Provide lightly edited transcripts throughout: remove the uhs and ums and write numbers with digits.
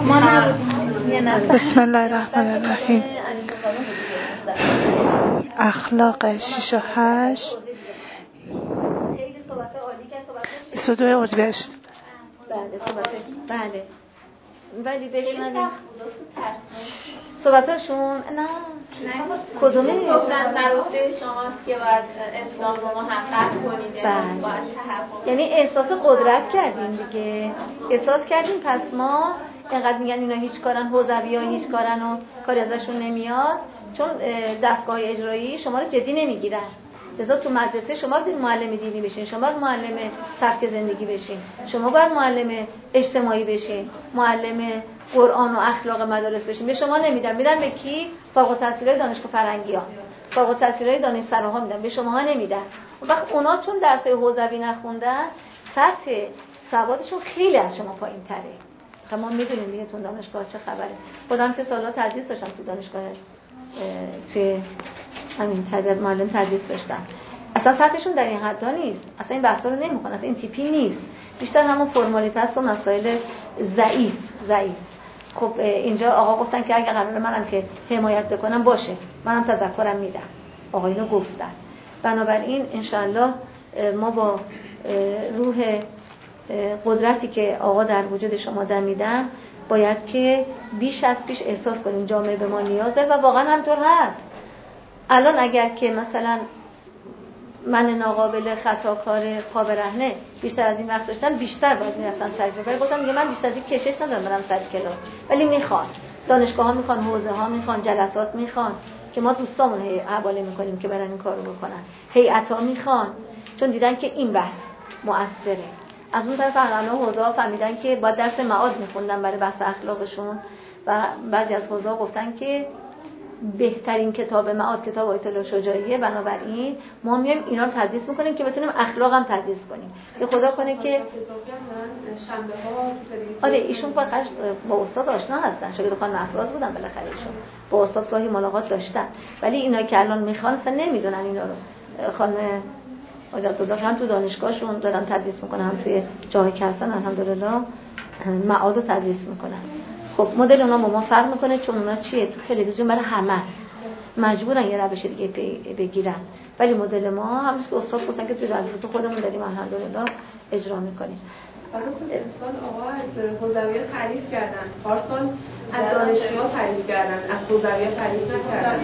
ما نبودیم. بسم الله الرحمن الرحیم. اخلاق 6 و 8 22 اردیبهشت. بله ولی بشنویم صحبتاشون. نه کدومی گفتن در عهده شماست که باید اسلام رو محقق کنید. یعنی احساس قدرت کردیم دیگه، احساس کردیم پس ما اینقدر میگن اینا هیچ کارن، حوزوی ها هیچ کارن و کاری ازشون نمیاد، چون دستگاه اجرایی شما رو جدی نمیگیرن. لذا تو مدرسه شما باید معلم دینی بشین، شما باید معلم سبک زندگی بشین، شما باید معلم اجتماعی بشین، معلم قرآن و اخلاق مدارس بشین. به شما نمیدن، میدن به کی؟ فارغ التحصیلای دانشگاه فرنگیان، فارغ التحصیلای دانشسراها میدن، به شماها نمیدن. اون وقت اونا چون درسای حوزوی نخوندن، سطح سوادشون خیلی از شما پایین‌تره. ما میدونیم دیگه تو دانشگاه چه خبره. خودم که سالا تدریس داشتم تو دانشگاه، توی همین تدریس معلم تدریس داشتم. اصلا سطحشون در این حدا نیست، اصلا این بحثا رو نمی‌خونن، اصلا این تیپی نیست، بیشتر همون فرمالیته است و مسائل ضعیف. خب اینجا آقا گفتن که اگه قراره منم که حمایت بکنم باشه، منم تذکرم میدم، آقا اینو گفتن. بنابراین انشالله ما با روح قدرتی که آقا در وجود شما دمیدن باید که بیش از پیش احساس کنیم جامعه به ما نیاز داره و واقعا همطور هست. الان اگر که مثلا من ناقابل خطاکار پا برهنه بیشتر از این وقت داشتم، بیشتر باید میرفتم سر کلاس. ولی گفتم میگه من بیشتر از این کشش ندارم برم سر کلاس، ولی میخوان دانشگاه ها، میخوان حوزه ها، میخوان جلسات، میخوان که ما دوستامون حواله میکنیم که برن این کارو بکنن، هیئت ها میخوان، چون دیدن که این بحث مؤثره. از اون طرف الان حوزه ها فهمیدن که با درس معاد میخوندن برای بحث اخلاقشون و بعضی از حوزه ها گفتن که بهترین کتاب معاد کتاب آیت الله شجاعیه، بنابراین ما میایم اینا رو تدریس میکنیم که بتونیم اخلاق هم تدریس کنیم، که خدا کنه که آره ایشون با استاد آشنا هستن، شاگرد خانم افراز بودن، بالاخره ایشون با استاد گاهی ملاقات داشتن، ولی اینا که الان میخوان اصلا نمیدونن اینا رو. خانم عبدالله هم تو دانشگاهشون دارن تدریس میکنن، هم توی جایی که هستن الحمدلله معاد رو تدریس میکنن. خب مدل اونا با ما فرق میکنه، چون اونا چیه؟ تو تلویزیون برای همه است، مجبورن یه روش دیگه بگیرن، ولی مدل ما همونش که استاد گفتن که تو جلسات خودمون داریم الحمدلله اجرا میکنیم. امسال آقا از حوزوی تعریف کردن، پارسال از دانشگاه تعریف کردن، از حوزوی تعریف نکردن.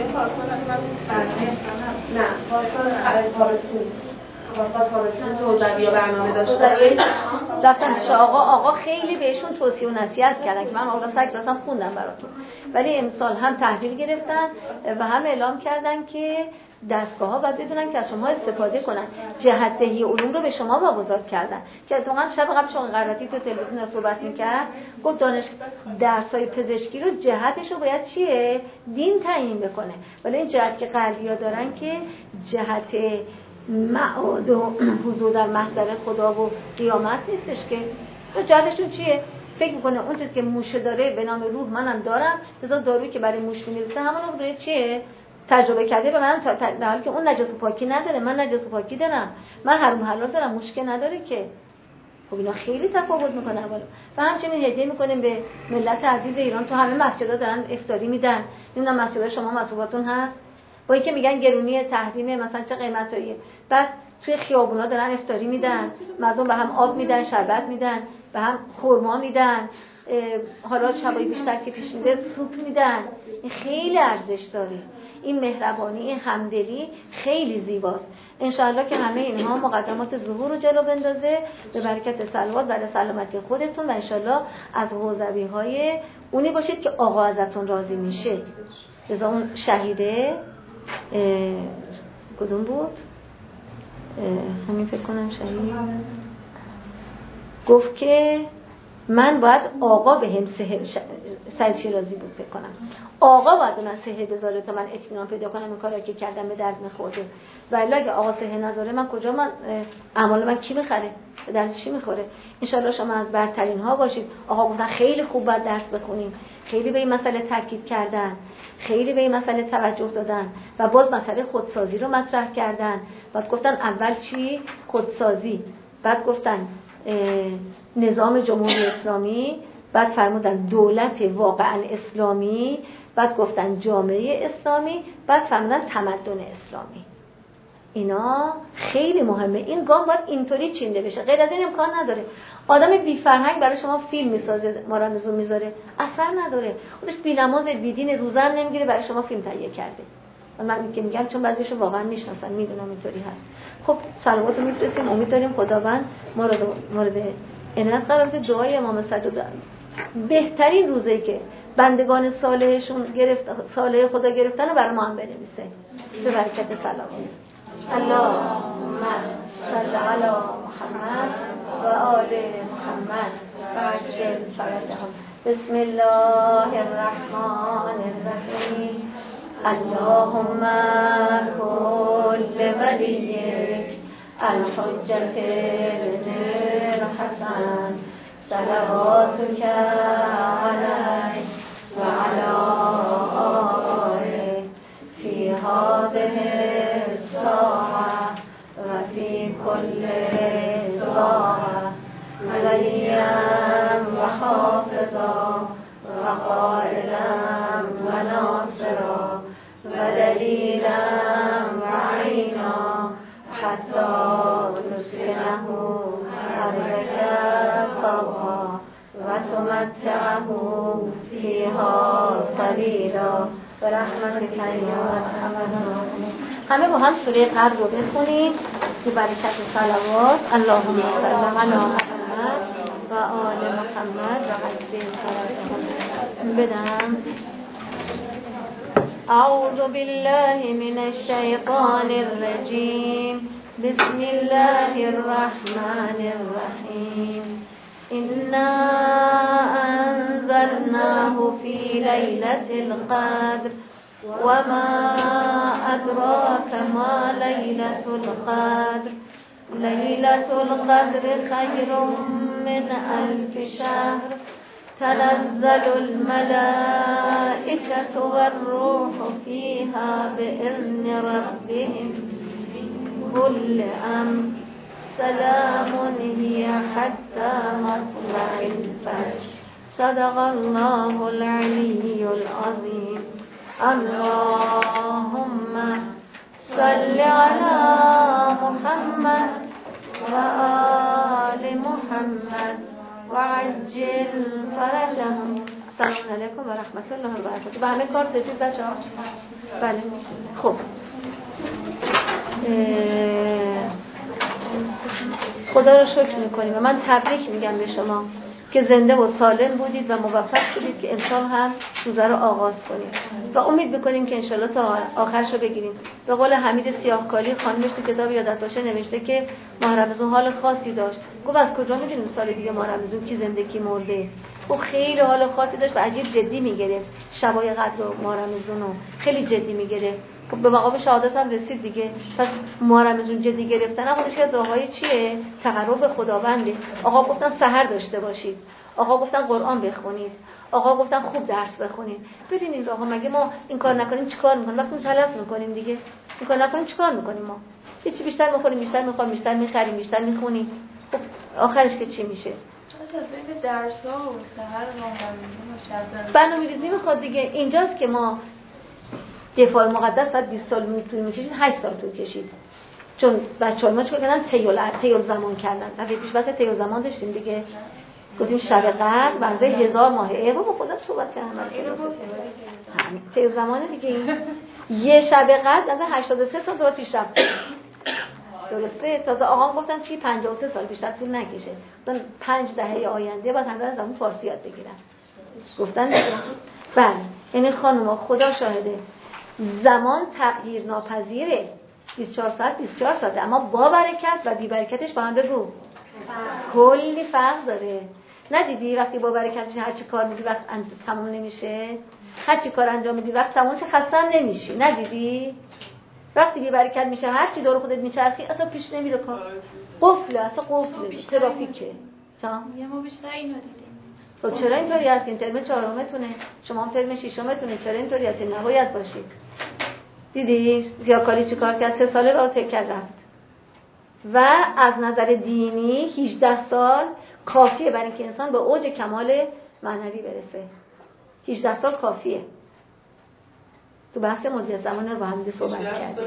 نه پارسال تابستون حوزوی برنامه داشتن. رفتم پیش آقا خیلی بهشون توصیه و نصیحت کردن که من آقا سگ راستم خوندم براتون، ولی امسال هم تحویل گرفتن و هم اعلام کردن که دستگاه‌ها باید بدونن که از شما استفاده کنن، جهت‌دهی علوم رو به شما واگذار کردن. که اتفاقا شب قبل شما قراتی تو تلویزیون صحبت می‌کرد، گفت درسای پزشکی رو جهتش رو باید چیه؟ دین تعیین بکنه، ولی این جهت که غربی‌ها دارن که جهت معاد و حضور در محضر خدا و قیامت نیستش، که جهتشون چیه؟ فکر میکنه اون چیزی که موشه داره به نام روح منم دارم، لذا دارویی که برای موش می‌نویسه همون رو چیه؟ تجربه کرده به من، در حالی که اون نجس و پاکی نداره، من نجس و پاکی دارم، من حرام حلال دارم، مشکل نداره که. خب اینا خیلی تفاوت میکنه بالا. و همچنین هدیه میکنیم به ملت عزیز ایران، تو همه مسجدها دارن افطاری میدن، نمیدونم مسجد شما مطبوعاتون هست، با اینکه میگن گرونی تحریم مثلا چه قیمتاییه، بعد توی خیابونا دارن افطاری میدن، مردم به هم آب میدن، شربت میدن، به هم خرما میدن، حالا شبای بیشتر که پیش میده سوپ میدن. این خیلی ارزش داره، این مهربانی، این همدلی خیلی زیباست. انشاءالله که همه اینها مقدمات ظهور رو جلو بندازه به برکت صلوات برای سلامتی خودتون، و انشاءالله از حوزوی های اونی باشید که آقا ازتون راضی میشه. لذا اون شهیده کدوم بود؟ همین فکر کنم شهید گفت که من باید آقا به هم سید شیرازی بود فکر کنم، آقا باید من سهه بذاره تا من اطمینان پیدا کنم این کارا که کردم به درد میخورده، ولی اگه آقا سهه نذاره من کجا، من اعمال من کی میخره، به درد چی میخوره؟ انشالله شما از برترین ها باشید. آقا گفتن خیلی خوب باید درس بخونیم، خیلی به این مسئله تاکید کردن، خیلی به این مسئله توجه دادن و باز مسئله خودسازی رو مطرح کردن. بعد گفتن اول چی؟ خودسازی، بعد گفتن نظام جمهوری اسلامی، بعد فرمودن دولت واقعا اسلامی، بعد گفتن جامعه اسلامی، بعد فرمودن تمدن اسلامی. اینا خیلی مهمه. این گام باید اینطوری چینده بشه، غیر از این امکان نداره. آدم بی فرهنگ برای شما فیلم میسازه، ما رمزون میذاره، اثر نداره. خودش بی نماز بی دین روزه هم نمیگیره برای شما فیلم تهیه کرده. من که میگم چون بعضیشو واقعا میشناسن، میدونم اینطوری هست. خب سلاماتو میفرستیم، امید داریم خداوند ما رو مورد عنایت قرار بده. دعای امام سجاد بهترین روزی که بندگان صالحشون صالح خدا گرفتن رو برای ما هم بنویسه به برکت سلامات. اللهم صل علی محمد و آل محمد و عجل فرجهم. بسم الله الرحمن الرحیم. اللهم كل وليك الحجة بن الحسن صلواتك عليه وعلى آله في هذه الساعة وفي كل ساعة وليا وحافظا وقائلا وناصرا ودليلا وعينا حتى تسكنه أرضك طوعا وتمتعه فيها طويلا برحمتك يا أرحم الراحمين. همه با هم سوره قدر رو بخونیم تو برکت صلوات. اللهم صل علی محمد و آل محمد و عجل فرجهم. بدم أعوذ بالله من الشيطان الرجيم. بسم الله الرحمن الرحيم. إنا أنزلناه في ليلة القدر وما أدراك ما ليلة القدر. ليلة القدر خير من 1000 شهر. تنزل الملائكة والروح فيها بإذن ربهم كل أمر. سلام هي حتى مطلع الفجر. صدق الله العلي العظيم. اللهم صل على محمد وآل محمد وعجل فرجهم. سلام علیکم و رحمت الله و برکاته. به همه کار دادید بچه‌ها؟ بله. خب خدا رو شکر میکنیم و من تبریک میگم به شما که زنده و سالم بودید و موفق بودید که امسال هم روزه رو آغاز کنید و امید میکنیم که انشالله تا آخرش رو بگیریم. به قول حمید سیاهکالی خانمش تو کتاب یادت باشه نوشته که ماه رمضان حال خاصی داشت. گفت از کجا میدونیم سال دیگه ماه رمضان کی زنده کی مرده؟ و خیلی حال خاصی داشت و عجیب جدی میگرفت شبای قدر و ماه رمضان رو خیلی جدی میگرفت. به مقام شهادت هم رسید دیگه. پس ماه رمضان جدی گرفتن خودش از راههای چیه؟ تقرب به خداونده. آقا گفتن سحر داشته باشید، آقا گفتن قرآن بخونید، آقا گفتن خوب درس بخونید. برین این راهها. مگه ما این کار نکنیم چیکار میکنیم؟ وقتی تلف میکنیم دیگه. این کار نکنیم چیکار میکنیم؟ ما هیچ بیشتر میخوریم، بیشتر میخوام، بیشتر میخریم، بیشتر میخونیم. خب آخرش که چی میشه؟ بین درس‌ها و سحر ماه رمضان و شب برنامه‌ریزی میخواد دیگه. اینجاست که ما دفاع مقدس بعد 20 سال طول می‌کشید، 8 سال طول کشید. چون بچه‌ها ما چیکار کردن؟ طیل زمان کردن. دفعه پیش بحث طیل زمان داشتیم دیگه. گفتیم شب قدر بنده 1000 ماه. با خودت صحبت کردم. همین طیل زمانه دیگه. این یه شب قدر از 83 سال دور پیش رفت. درسته؟ تازه آقام گفتن چی 53 سال بیشتر طول نکشه. گفتن 5 دهه آینده بعد همه از اون فارسی یاد بگیرن. گفتن بله. یعنی خانوما خدا شاهده زمان تغییر ناپذیره. 24 ساعت 24 ساعته، اما با برکت و بی برکتش با هم بگو کلی فرق داره. ندیدی وقتی با برکت میشه هر چی کار میگی وقت تموم نمیشه، هر چی کار انجام میدی وقت تموم شه خسته هم نمیشی. ندیدی وقتی بی برکت میشه هر چی دور خودت میچرخی اصلا پیش نمیره کار. قفله، اصلا قفله، ترافیکه. ما بیشتر اینو دیدیم. خب چرا اینطوری هستین؟ ترم 4متونه، شما هم ترم 6متونه، چرا اینطوری هستین؟ نباید باشید. دیدی زیاکالی چی کار کرد؟ 3 ساله راه تکر رفت و از نظر دینی 18 سال کافیه برای اینکه انسان به اوج کمال معنوی برسه. 18 سال کافیه. تو بحث مدت زمان رو با هم صحبت کردیم.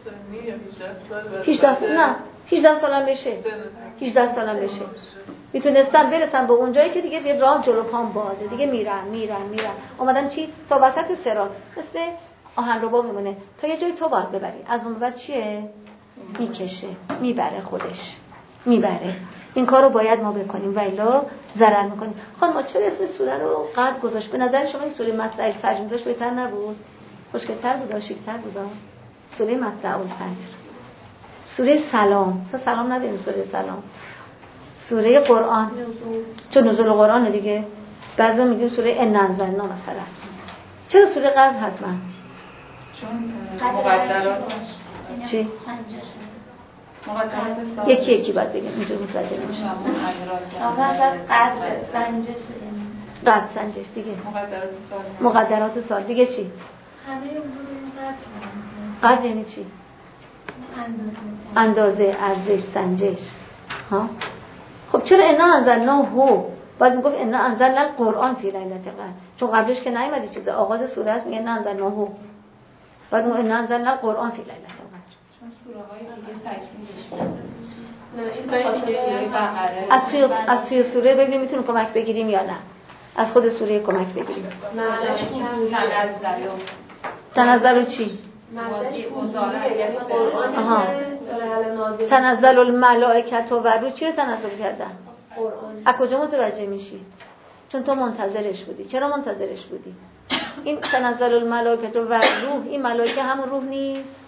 18 سال نه 18 سالم بشه. 18 سالم بشه. میتونستم برسم به اون جایی که دیگه راه جلو پام بازه. دیگه میرم. اومدم چی؟ تا وسط صراط. مثل آهنربا میمونه. تا یه جایی تو باید ببری. از اون بعد چیه؟ میکشه. میبره خودش. میبره. این کارو باید ما بکنیم و الا ضرر میکنیم. خانم چرا اسم سوره رو قد گذاشت؟ به نظر شما این سوره مطلع الفجر میذاش بهتر نبود؟ خوشگل‌تر بود، شیک‌تر بود. سوره مطلع الفجر. سوره سلام. سلام نداریم سوره سلام. سوره قرآن. چون نزول قرآن دیگه. بعضی میگن سوره ان انزلنا مثلا. چرا سوره قدر حتما؟ چون مقدرات چی؟ یکی باید بگیم اینجور متوجه نمیشه. قدر سنجش دیگه. مقدرات سال دیگه چی؟ قدر یعنی چی؟ اندازه، ارزش، سنجش. ها؟ خب چرا انا انزلناه؟ باید میگفت انا انزلنا القرآن فی لیلة القدر، چون قبلش که نیومده چیز آغاز سوره است میگه انا انزلناه. باید میگه انا انزلنا القرآن فی لیلة القدر. چون سوره های دیگه تکمیلش از توی سوره ببینیم میتونیم کمک بگیریم یا نه. از خود سوره کمک بگیریم. تنزل چی؟ تنزل الملائکه و روح. چی رو تنزل کردن؟ قرآن. از کجا متوجه میشی؟ چون تو منتظرش بودی. چرا منتظرش بودی؟ این تنزل الملائکه و روح، این ملائکه همون روح نیست؟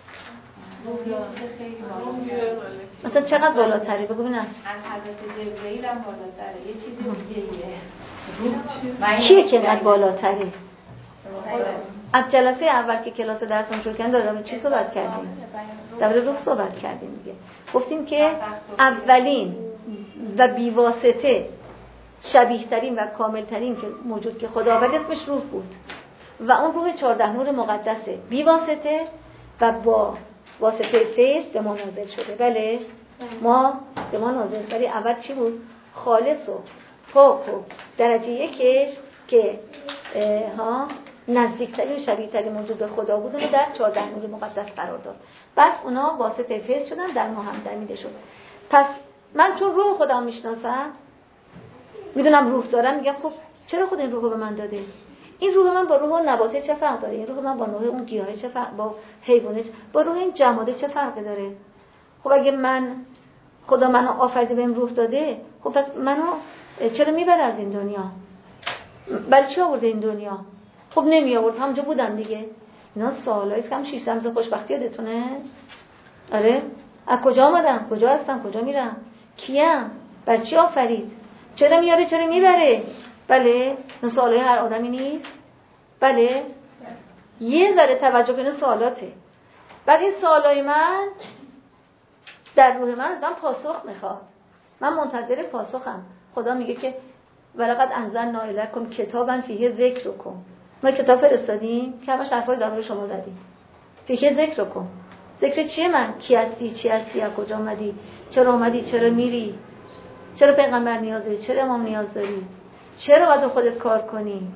مثلا چقدر بالاتری؟ بگو ببینم. از حضرت جبرئیل هم بالاتره. یه چیزی دیگه. کیه که اینقدر بالاتری؟ از جلسه اول که کلاس درسم شروع کردن دادم چی صحبت کردیم؟ درباره روح صحبت کردیم دیگه. گفتیم که اولین و بیواسطه شبیه ترین و کامل ترین که موجود که خدا آورد اسمش روح بود و اون روح 14 نور مقدسه، بیواسطه و با واسطه فیض به ما نازل شده. بله ما به ما نازل، ولی اول چی بود؟ خالص و پاک و درجه یکش که نزدیکترین و شبیه ترین موجود به خدا بود و در 14 نور مقدس قرار داد. بعد اونا واسطه فیض شدن، در ما هم دمیده شد. پس من چون روح خدا میشناسم، میدونم روح دارم، میگم خب چرا خود این روح رو به من داده؟ این روح من با روح نباته چه فرق داره؟ این روح من با روح اون گیاه چه فرق، با حیوانه با روح این جماده چه فرقی داره؟ خب اگه خدا منو آفریده بهم روح داده، خب پس منو چرا میبره از این دنیا؟ برای چی آورده این دنیا؟ خب نمی آورد، همونجا بودم دیگه. اینا سوالایی است که هم 6 رمز خوشبختی یادتونه؟ آره؟ از کجا آمدم؟ کجا هستم؟ کجا میرم؟ کیم؟ برای چی آفرید؟ چرا میاره؟ چرا میبره؟ بله؟ این سوالای هر آدمی نیست؟ بله؟ یه ذره توجه کنید سوالاته. بعد این سوالای من در روح من پاسخ میخواد. من منتظر پاسخم. خدا میگه که ولقد انزلنا الیکم کتابا فیه ذکرکم. ما کتاب فرستادیم که همش حرفای درباره شما زدیم. فیه ذکرکم. ذکر چیه من؟ کی هستی؟ چی هستی؟ از کجا اومدی؟ چرا اومدی؟ چرا میری؟ چرا پیغمبر نیاز داری؟ چرا امام نیاز داری؟ چرا باید به خودت کار کنی؟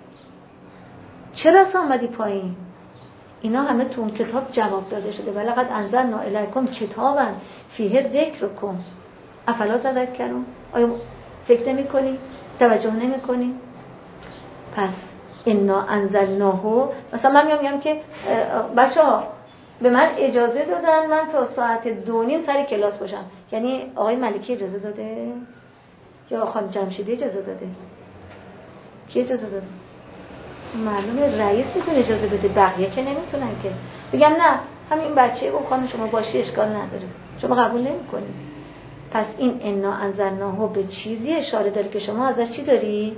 چرا اصلا اومدی پایین؟ اینا همه تو اون کتاب جواب داده شده. ولقد انزلنا الیکم کتابا فیه ذکرکم افلا تذکرون. آیا فکر نمی کنی؟ توجه نمی کنی؟ پس انا انزلناه. مثلا من میگم که بچه‌ها به من اجازه دادن من تا ساعت 2:30 سر کلاس باشم. یعنی آقای ملکی اجازه داده؟ یا خانم جمشیدی اجازه داده؟ کی اجازه داده؟ معلومه رئیس میتونه اجازه بده، بقیه که نمیتونن که. بگم نه همین بچه و خانم شما باشی اشکال نداره، شما قبول نمی‌کنی. پس این انا انزلناه به چیزی اشاره داره که شما ازش چی داری؟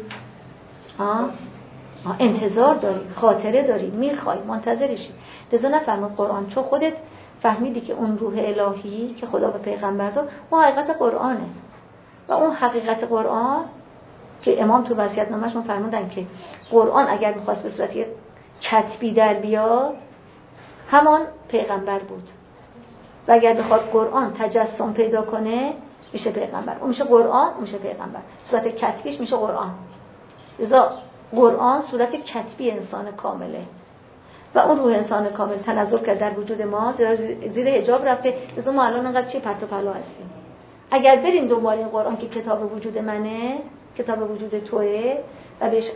انتظار داری، خاطره داری، میخوای، منتظرشی. لذا نفهمید قرآن، چون خودت فهمیدی که اون روح الهی که خدا به پیغمبر داد اون حقیقت قرآنه و اون حقیقت قرآن که امام تو وصیت‌نامه‌اش فرمودن که قرآن اگر میخواست به صورت کتبی در بیاد همان پیغمبر بود و اگر بخواد قرآن تجسم پیدا کنه میشه پیغمبر. اون میشه قرآن، اون میشه پیغمبر. صورت کتبیش میشه قرآن. لذا قرآن صورت کتبی انسان کامله و اون روح انسان کامل تنزل کرد در وجود ما، زیر حجاب رفته. لذا ما الان انقدر چی پرت و پلا هستیم. اگر بریم دنبال این قرآن که کتاب وجود منه، کتاب وجود توئه و بهش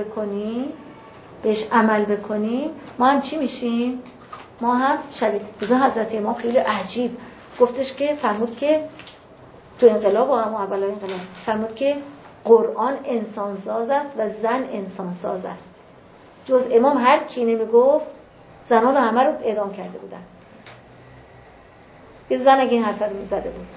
عمل بکنیم، ما هم چی میشیم؟ ما هم شبیه. لذا حضرت امام خیلی عجیب گفتش که فرمود که تو انقلاب و اول انقلاب فرمود که قرآن انسانساز است و زن انسانساز است. جز امام هر کی نمیگفت زنان رو همه رو اعدام کرده بودن. یه زن اگه این حرف رو میزده بود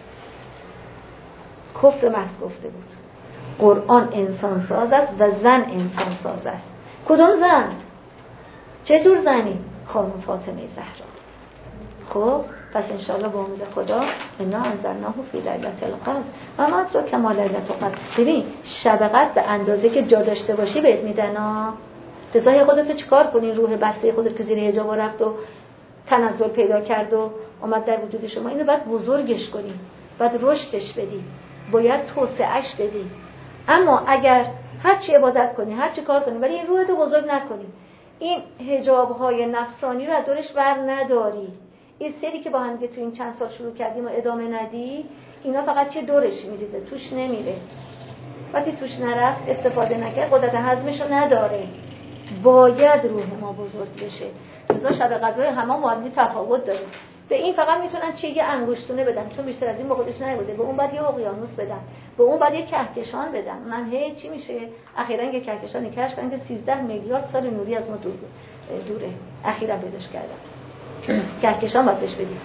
کفر محض گفته بود. قرآن انسانساز است و زن انسانساز است. کدوم زن؟ چه جور زنی؟ خانم فاطمه زهرا. خب پس انشاءالله با امید خدا انا انزلناه فی لیلة القدر و ما ادراک ما لیلة القدر. ببین شب قدر به اندازه که جا داشته باشی بهت میدن ها. رضای خودت چیکار کنی؟ روح بسته خودت که زیر حجاب رفت و تنزل پیدا کرد و اومد در وجود شما، اینو باید بزرگش کنی، باید رشدش بدی، باید توسعهش بدی. اما اگر هر چی عبادت کنی، هر چی کار کنی ولی این روحتو بزرگ نکنی، این حجاب‌های نفسانی رو از دورش ور نداری، این سری که با هم دیگه تو این چند سال شروع کردیم و ادامه ندی، اینا فقط چه دورش میریزه، توش نمیره. وقتی توش نرفت، استفاده نکرد، قدرت هضمشو نداره. باید روح ما بزرگ بشه. مثلا شب قدر همه معادلی تفاوت داره. به این فقط میتونن چه یه انگشتونه بدن، چون بیشتر از این با خودش نمیده. به اون بعد یه اقیانوس بدن، به اون بعد یه کهکشان بدن. اونم هی چی میشه؟ اخیراً یه کهکشانی کشف کردن که 13 میلیارد سال نوری از ما دوره. اخیراً پیداش کردن. کهکشان باید بهش بدیم.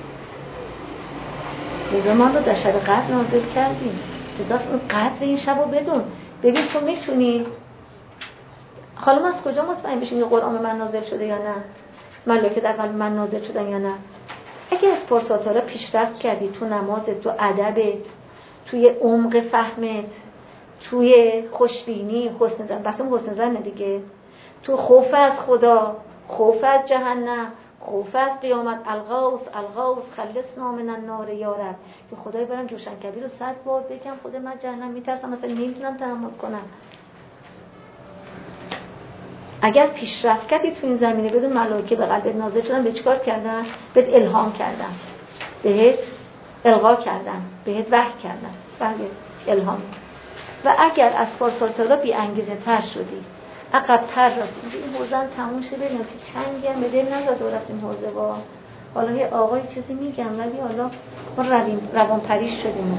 لذا ما رو در شب قدر نازل کردیم. لذا اون قدر این شبو بدون. ببین تو میتونی حالا ما از کجا مطمئن بشیم که قرآن من نازل شده یا نه؟ ملائکه در قلب من نازل شدن یا نه؟ اگه از پرساتارا پیشرفت کردی تو نمازت، تو ادبت، توی عمق فهمت، توی خوشبینی، حسن زن، بس اون حسن زن دیگه، تو خوف از خدا، خوف از جهنم، خوف از قیامت، الغوث خلصنا من النار یا رب، که خدای برم جوشن کبیر رو 100 بار بگم خدا من جهنم میترسم، مثلا نمیتونم تحمل کنم. اگر پیشرفت کردی تو این زمینه بدون ملائکه به قلبت نازل شدن، به چیکار کردن؟ بهت الهام کردن، بهت القا کردن، بهت وحی کردن، بله الهام. و اگر از فرصت‌ها بی انگیزه تر شدی، عقب‌تر رفتی، این حوزه تموم شده، ببینم چه چنگی هم به دل نزد و رفتیم حوزه با حالا یه آقای چیزی میگم ولی حالا ما روان پریش شدیم.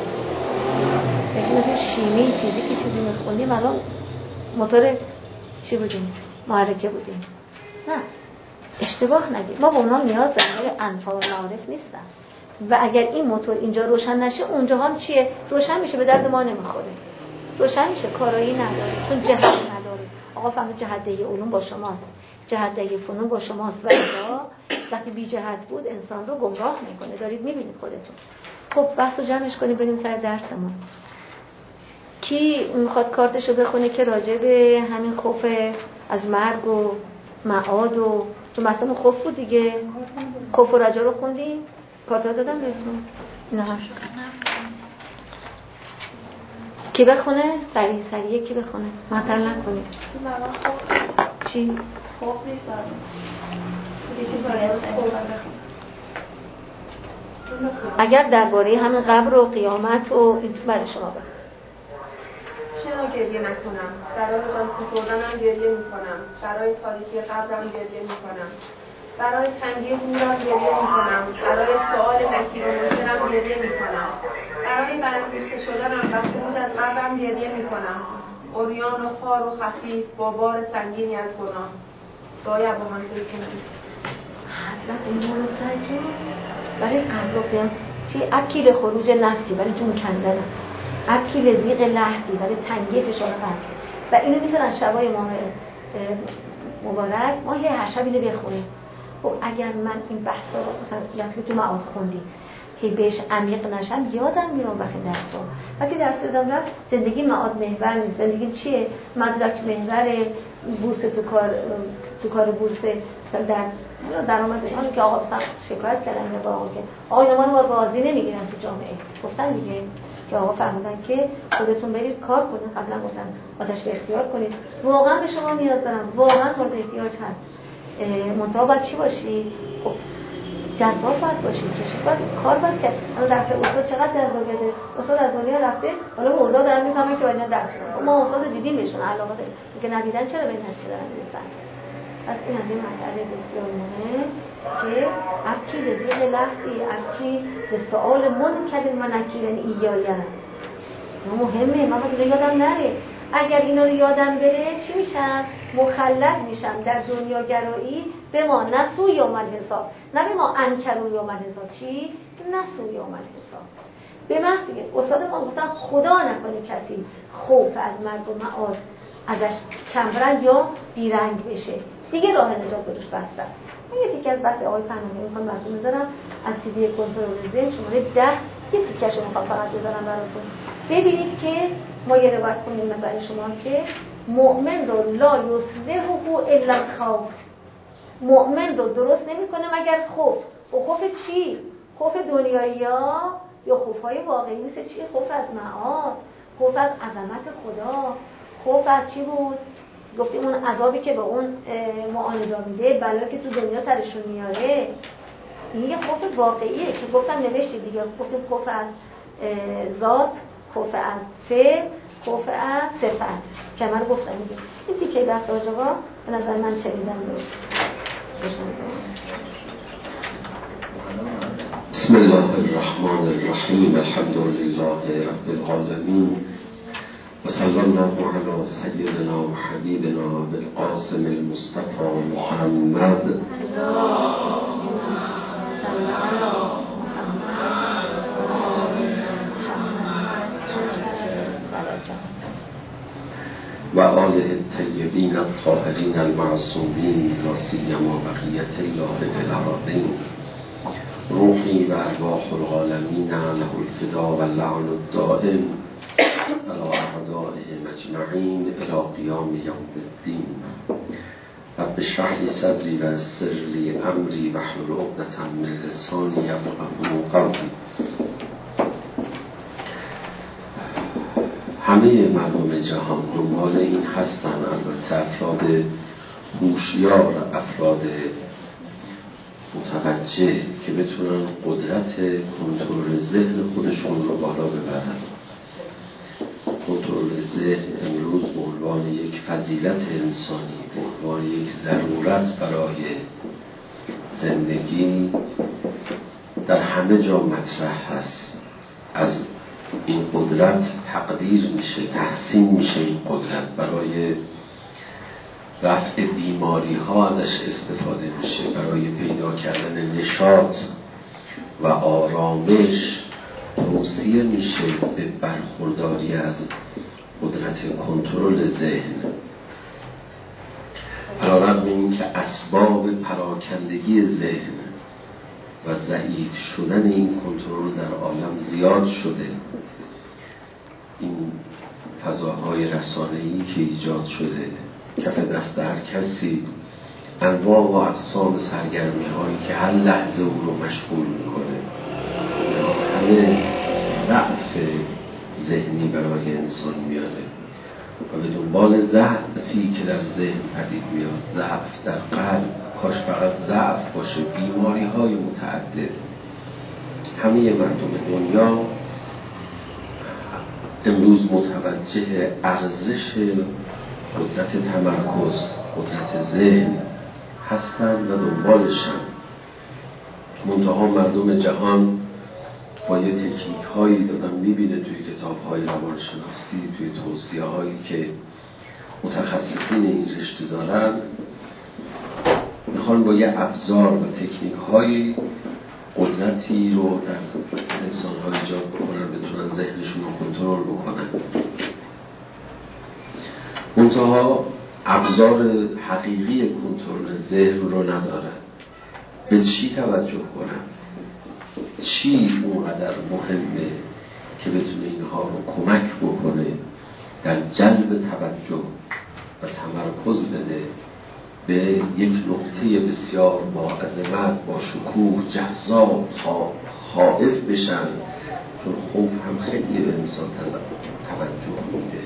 اگه شیمی فیزیکی چیزی میخونیم الان موتور چی بودیم؟ محرکه بودیم. نه اشتباه نگید، ما با اونا نیاز داریم، انفع و معارف نیستن. و اگر این موتور اینجا روشن نشه اونجا هم چیه؟ روشن میشه، به درد ما نمیخوره، روشن میشه، کارایی نداره، چون جهت نداره. آقا فهمید جهت دهی علوم با شماست، جهت دهی فنون با شماست، و الا وقتی بی جهت بود انسان رو گمراه میکنه. دارید میبینید خودتون. خب بحث رو جمعش کنیم بریم سر درسمون. کی میخواد کارتشو بخونه که راجع به همین خوف از مرگ و معاد و چون مثلا خوف بود دیگه، خوف و رجا رو خوندی؟ کارت رو دادم بخون؟ نه کی بخونه؟ سریع کی بخونه؟ معطل نکنید. چی؟ خوف نیست دارم اگر درباره همین قبر و قیامت و این برای شما بخون. چرا گریه نکنم؟ برای جان سپردنم گریه میکنم، برای تاریکی قبرم گریه میکنم، برای تنگی گورم گریه میکنم، برای سؤال نکیر و مشکلم گریه میکنم، برای برانگیخته شدنم و خروج از قبرم گریه میکنم، عریان و خار و خفیف با بار سنگینی از گناه. باید با من بکنم حضرت امام سجاد برای قبر و قیامت چی؟ اکیل خروج نفسی برای جون کندنم، ابکی لذیق لحظی برای تنگیه فشار قلب. و اینو میتونن شبای ماه مبارک ما یه هر شب اینو بخونیم. خب اگر من این بحثا رو مثلا که تو معاد خوندی هی بهش عمیق نشم یادم میرم وقتی درسا وقتی درس دادم رفت زندگی معاد محور نیست. زندگی چیه؟ مدرک محور بورس تو کار بورس در درآمد اون که آقا مثلا شکایت کردن با آقا که آقا اینا ما رو بازی نمیگیرن تو جامعه. گفتن دیگه که آقا فرمودن که خودتون برید کار کنید، قبلا گفتن آتش به اختیار کنید. واقعا به شما نیاز دارم، واقعا مورد احتیاج هست. منتها باید چی باشی؟ خب جذاب باید باشی، کشید باید کار باید کرد. اما درس استاد چقدر جذابیته، استاد از دنیا رفته، حالا به اوضاع دارن میفهمن که باید درس بدن. ما استاد دیدیم بهشون علاقه داریم، که ندیدن چرا به این نتیجه دارن میرسن. پس این هم یه مسئله بسیار مهمه که اکی لذیذ لحظی، اکی لسؤال منکر و نکیر ایایه مهمه. من باید یادم نره. اگر اینا رو یادم بره چی میشم؟ مخلد میشم در دنیا گرایی به ما نسو یوم الحساب، نه به ما انکرون یوم الحساب. چی؟ نسو یوم الحساب. به محض دیگه استاد ما گفتن خدا نکنه کسی خوف از مرگ و معاد ازش کمرنگ یا بیرنگ بشه، دیگه راه نجات بروش بستن. من یه تیکه از بحث آقای پناهی میخوام براتون بذارم از سیدی کنترل ذهن شماره 10، یه تیکه‌ش رو میخوام فقط بذارم براتون. ببینید که ما یه روایت خوندیم برای شما که مؤمن رو لا یصلحه الا الخوف، مؤمن رو درست نمیکنه مگر خوف. و خوف چی؟ خوف دنیایی ها یا خوف‌های واقعی مثل چی؟ خوف از معاد، خوف از عظمت خدا، خوف از چی بود؟ گفتیم اون عذابی که به اون معاندها میده، بلایی که تو دنیا سرشون میاره. این یه خوف واقعیه که گفتم نوشتی دیگه. گفتیم خوف از ذات، خوف از فعل، خوف از صفت که من گفتم دیگه. این تیکه بحث آجاقا به نظر من چلیدن داشت. بسم الله الرحمن الرحیم، الحمد لله رب العالمین و صلی الله علی سیدنا و حبیبنا بالقاسم المصطفى محمد و آله الطیبین الطاهرین المعصومین لا سیما بقیة الله فی الارضین روحی و ارواح العالمین له الفدا و اللعن الدائم علی اعدائهم اجمعین الی قیام یوم الدین. رب اشرح لی صدری و یسر لی امری واحلل عقدة من لسانی یفقهوا قولی. همه مردم جهان دنبال این هستن، البته افراد هوشیار، افراد متوجه که بتونن قدرت کنترل ذهن خودشون رو بالا ببرن. کنترل ذهن امروز به عنوان یک فضیلت انسانی، به عنوان یک ضرورت برای زندگی در همه جا مطرح هست. از این قدرت تقدیر میشه، تحسین میشه. این قدرت برای رفع بیماری ها ازش استفاده میشه، برای پیدا کردن نشاط و آرامش توصیه میشه به برخورداری از قدرت کنترل ذهن. علاوه این که اسباب پراکندگی ذهن و ضعیف شدن این کنترل در عالم زیاد شده. این فضاهای رسانه‌ای که ایجاد شده کف دست هر کسی انواع و اقسام سرگرمی هایی که هر لحظه او رو مشغول میکنه، همه ضعف ذهنی برای انسان میاره و به دنبال ضعفی که در ذهن پدید میاد، ضعف در قلب، کاش فقط ضعف باشه، بیماری های متعدد. همه مردم دنیا امروز متوجه ارزش قدرت تمرکز، قدرت ذهن هستن و دنبالشن. منتها مردم جهان با یه تکنیک هایی دادن میبینه توی کتاب های روانشناسی، توی توصیه هایی که متخصصین این رشته دارن، میخوان با یه ابزار و تکنیک هایی قدرتی رو در انسان ها ایجاد بکنن، بتونن ذهنشون رو کنترل بکنن. منتها ابزار حقیقی کنترل ذهن رو ندارن. به چی توجه کنن؟ چی اونقدر مهمه که بتونه اینها رو کمک بکنه در جلب توجه و تمرکز بده به یک نقطه بسیار با عظمت، با شکوه، جذاب، خائف بشن چون خوف هم خیلی به انسان توجه میده.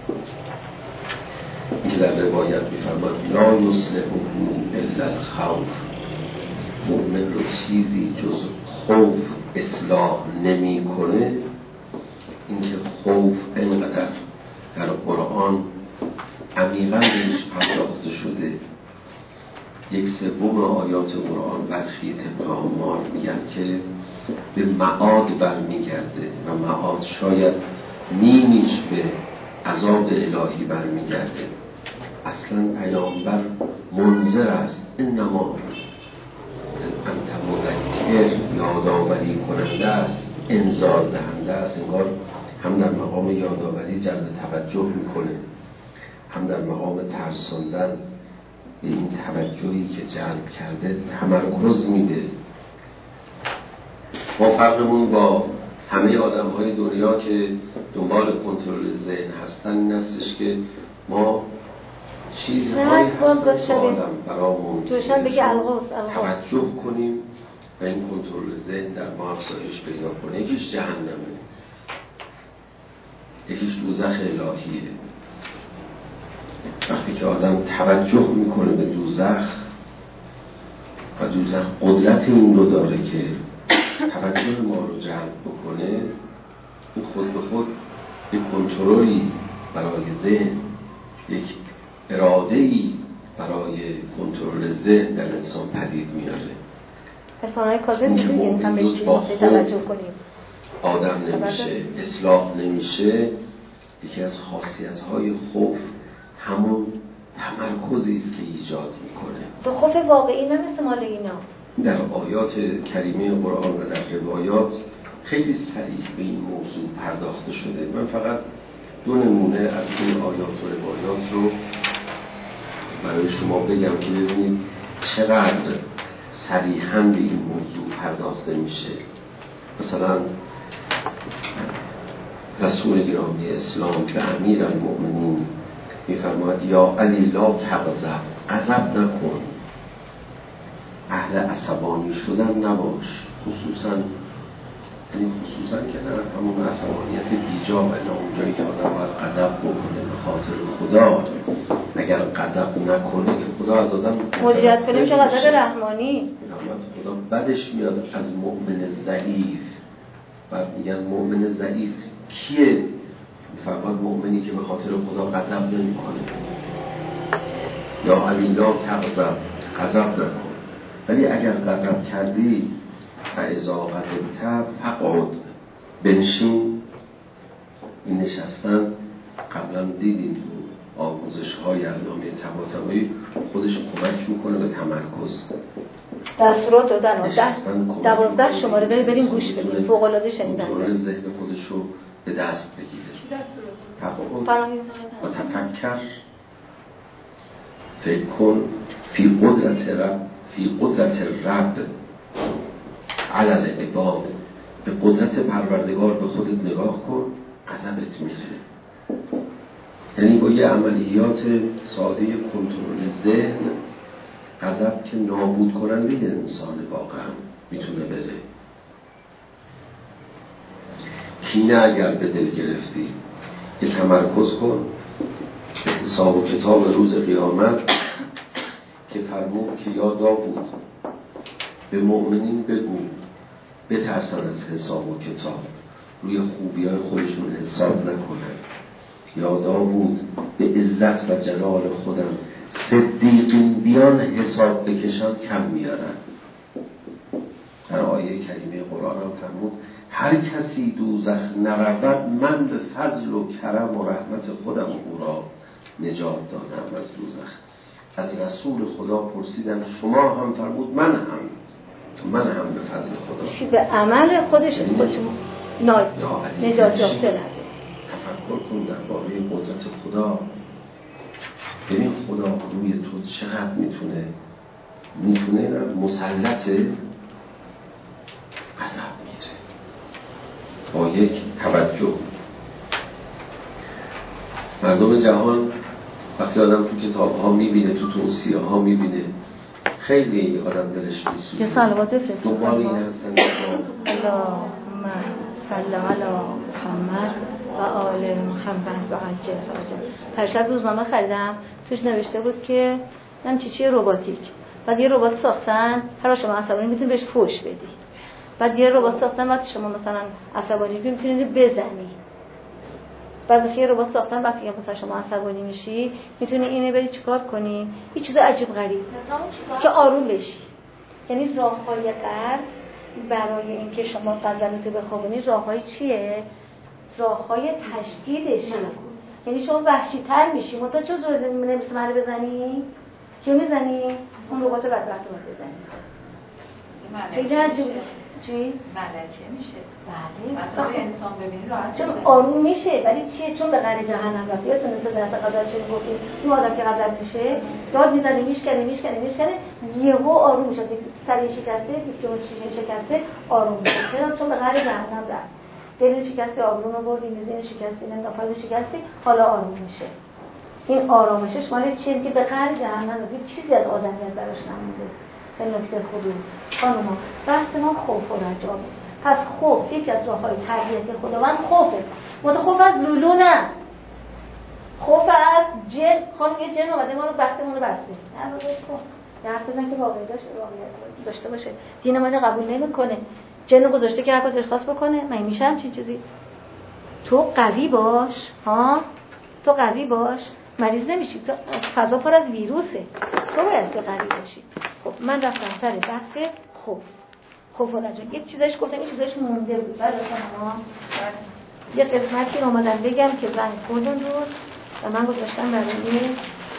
این در روایت میفرماد لا یصلحه الا الخوف، مؤمن رو چیزی جز خوف اصلاح نمیکنه. اینکه خوف اینقدر در قرآن عمیقاً بهش پرداخته شده. 1/3 آیات قرآن برخی طبق آمار میگن که به معاد برمیگرده و معاد شاید نیمیش به عذاب الهی برمیگرده. اصلا پیامبر منذر است، انما انت مذکر، یادآوری کننده است، انذار دهنده است. انگار هم در مقام یادآوری جلب توجه میکنه، هم در مقام ترساندن به این توجهی که جلب کرده تمرکز میده. ما فرقمون با همه آدم‌های دنیا که دنبال کنترل ذهن هستن این هستش که ما چیزهایی هستن که آدم برامون توجه کنیم و این کنترل ذهن در ما افزایش پیدا کنه. یکیش جهنمه، یکیش دوزخ الهیه. وقتی که آدم توجه میکنه به دوزخ و دوزخ قدرت این رو داره که توجه ما رو جلب بکنه، این خود به خود یک کنترلی برای ذهن، یک اراده‌ای برای کنترل ذهن در انسان پدید میاره. افرانهای کاذب میگن هم به چیزی توجه کنیم. آدم نمیشه، اصلاح نمیشه. یکی از خاصیت‌های خوف همون تمرکزی است که ایجاد میکنه. تو خوف واقعی نه مثل مال اینا. در آیات کریمه قرآن و در روایات خیلی صریح به این موضوع پرداخته شده. من فقط 2 نمونه از این آیات و روایات رو برای شما بگم که ببینید چقدر صریحاً به این موضوع پرداخته میشه. مثلا رسول گرامی اسلام به امیر المؤمنین میفرماید یا علی لا تغضب، غضب نکن، اهل عصبانی شدن نباش. خصوصا که نه همون عصبانیت بیجا و اون جایی که آدم باید غضب بکنه به خاطر خدا. اگر غضب نکنه که خدا از آدم مدیریت کنه میشه غضب رحمانی. خدا بدش میاد از مؤمن ضعیف. بعد میگن مؤمن ضعیف کیه؟ میفرماد مؤمنی که به خاطر خدا غضب نمیکنه. یا علی لا تغضب، غضب نکن. ولی اگر غضب کردی فاذا غضبت فقعد، بنشین. این نشستن قبلا دیدیم تو آموزش‌های علامه طباطبایی خودش کمک میکنه به تمرکز. دستورات دادن 12 شماره بریم گوش بدیم، فوق‌العاده شنیدن. کنترل ذهن خودش رو به دست بگیره. و تفکر، فکر کن فی قدرت رب علی العباد، به قدرت پروردگار به خودت نگاه کن، غضبت میره. یعنی با یه عملیات ساده کنترل ذهن، غضب که نابود کننده انسان واقعا میتونه بره. کینه اگر به دل گرفتی یه تمرکز کن به حساب و کتاب روز قیامت که فرمود که یا داوود به مؤمنین بگو بترسن از حساب و کتاب، روی خوبی‌های خودشون حساب نکنن. یا داوود به عزت و جلال خودم صدیقین بیان حساب بکشن کم میارن. در آیه کریمه قرآن هم فرمود هر کسی دوزخ نرود من به فضل و کرم و رحمت خودم او را نجات دادم از دوزخ. از رسول خدا پرسیدم شما هم؟ فرمود من هم به فضل خدا. چی به عمل خودش خودشون نجات یافته نده. تفکر کن درباره قدرت خدا. ببین خدا روی تو چقدر میتونه مسلط غضب میره با یک توجه. مردم جهان وقتی آدم تو کتاب ها میبینه، تو توصیه ها میبینه، خیلی آدم دلش میسوزه. یه صلوات بفرست. دنبال این هستن که اللهم صل علی محمد و آل محمد و عجل فرجه. پرشب روزنامه خریدم توش نوشته بود که من چی رباتیک، بعد یه ربات ساختن هر شما عصبانی میتونید بهش فوش بدی، بعد یه ربات ساختن وقتی شما مثلا عصبانی میتونید بزنی، بعد یه ربات ساختن وقتی مثلا شما عصبانی میشی میتونی اینو بری چیکار کنی، یه چیز عجیب غریب که آروم بشی. یعنی راههای قلب برای اینکه شما غضبتو بخوابونی راههای چیه؟ راههای تشدیدشه. یعنی شما وحشی‌تر میشی. متا چه زور نمیشه منو بزنی؟ چه میزنی؟ اون ربات بدبخت رو بزنی. خیلی عجیبه. چی؟ ملکه میشه. بله. وقتی انسان ببینی راحت چون آروم میشه، ولی چیه؟ چون به قعر جهنم رفت. یادتونه تو درس غزل چه گفتیم؟ اون آدم که غضب میشه، داد میزنه، میشکنه، یهو آروم میشه. سری شکسته، جون شکسته، آروم میشه. چرا؟ چون به قعر جهنم رفت. دل شکسته، آبرون آوردی، میزین شکسته، نندافای شکسته، حالا آروم میشه. این آرامشش مال چیه که به قعر جهنم رفت. چیزی از آدمیت براش نمونده. به نکته خودی خانوما بحث ما خوف و رجا. پس خوف یکی از راه‌های تربیت خداوند خوفه. خوف از لولو نه، خوف از جن. خانم یه جن اومده ما رو بحثمون رو بسته، نه رو کن حرف بزن که واقعی داشته باشه. دین ما قبول نمیکنه. جن گذاشته که هر کاری خواست بکنه. من میشم چی چیزی. تو قوی باش، تو قوی باش، مریض نمیشی. تو فضا پر از ویروسه، تو باید قوی باشی. خب من رفتم سر بحث خوف و رجا. یه چیزایش گفتم، یه چیزایش مونده بود. بعد شما یه قسمتی اومدن بگم که زنگ خوردن روز و من گذاشتم برای این.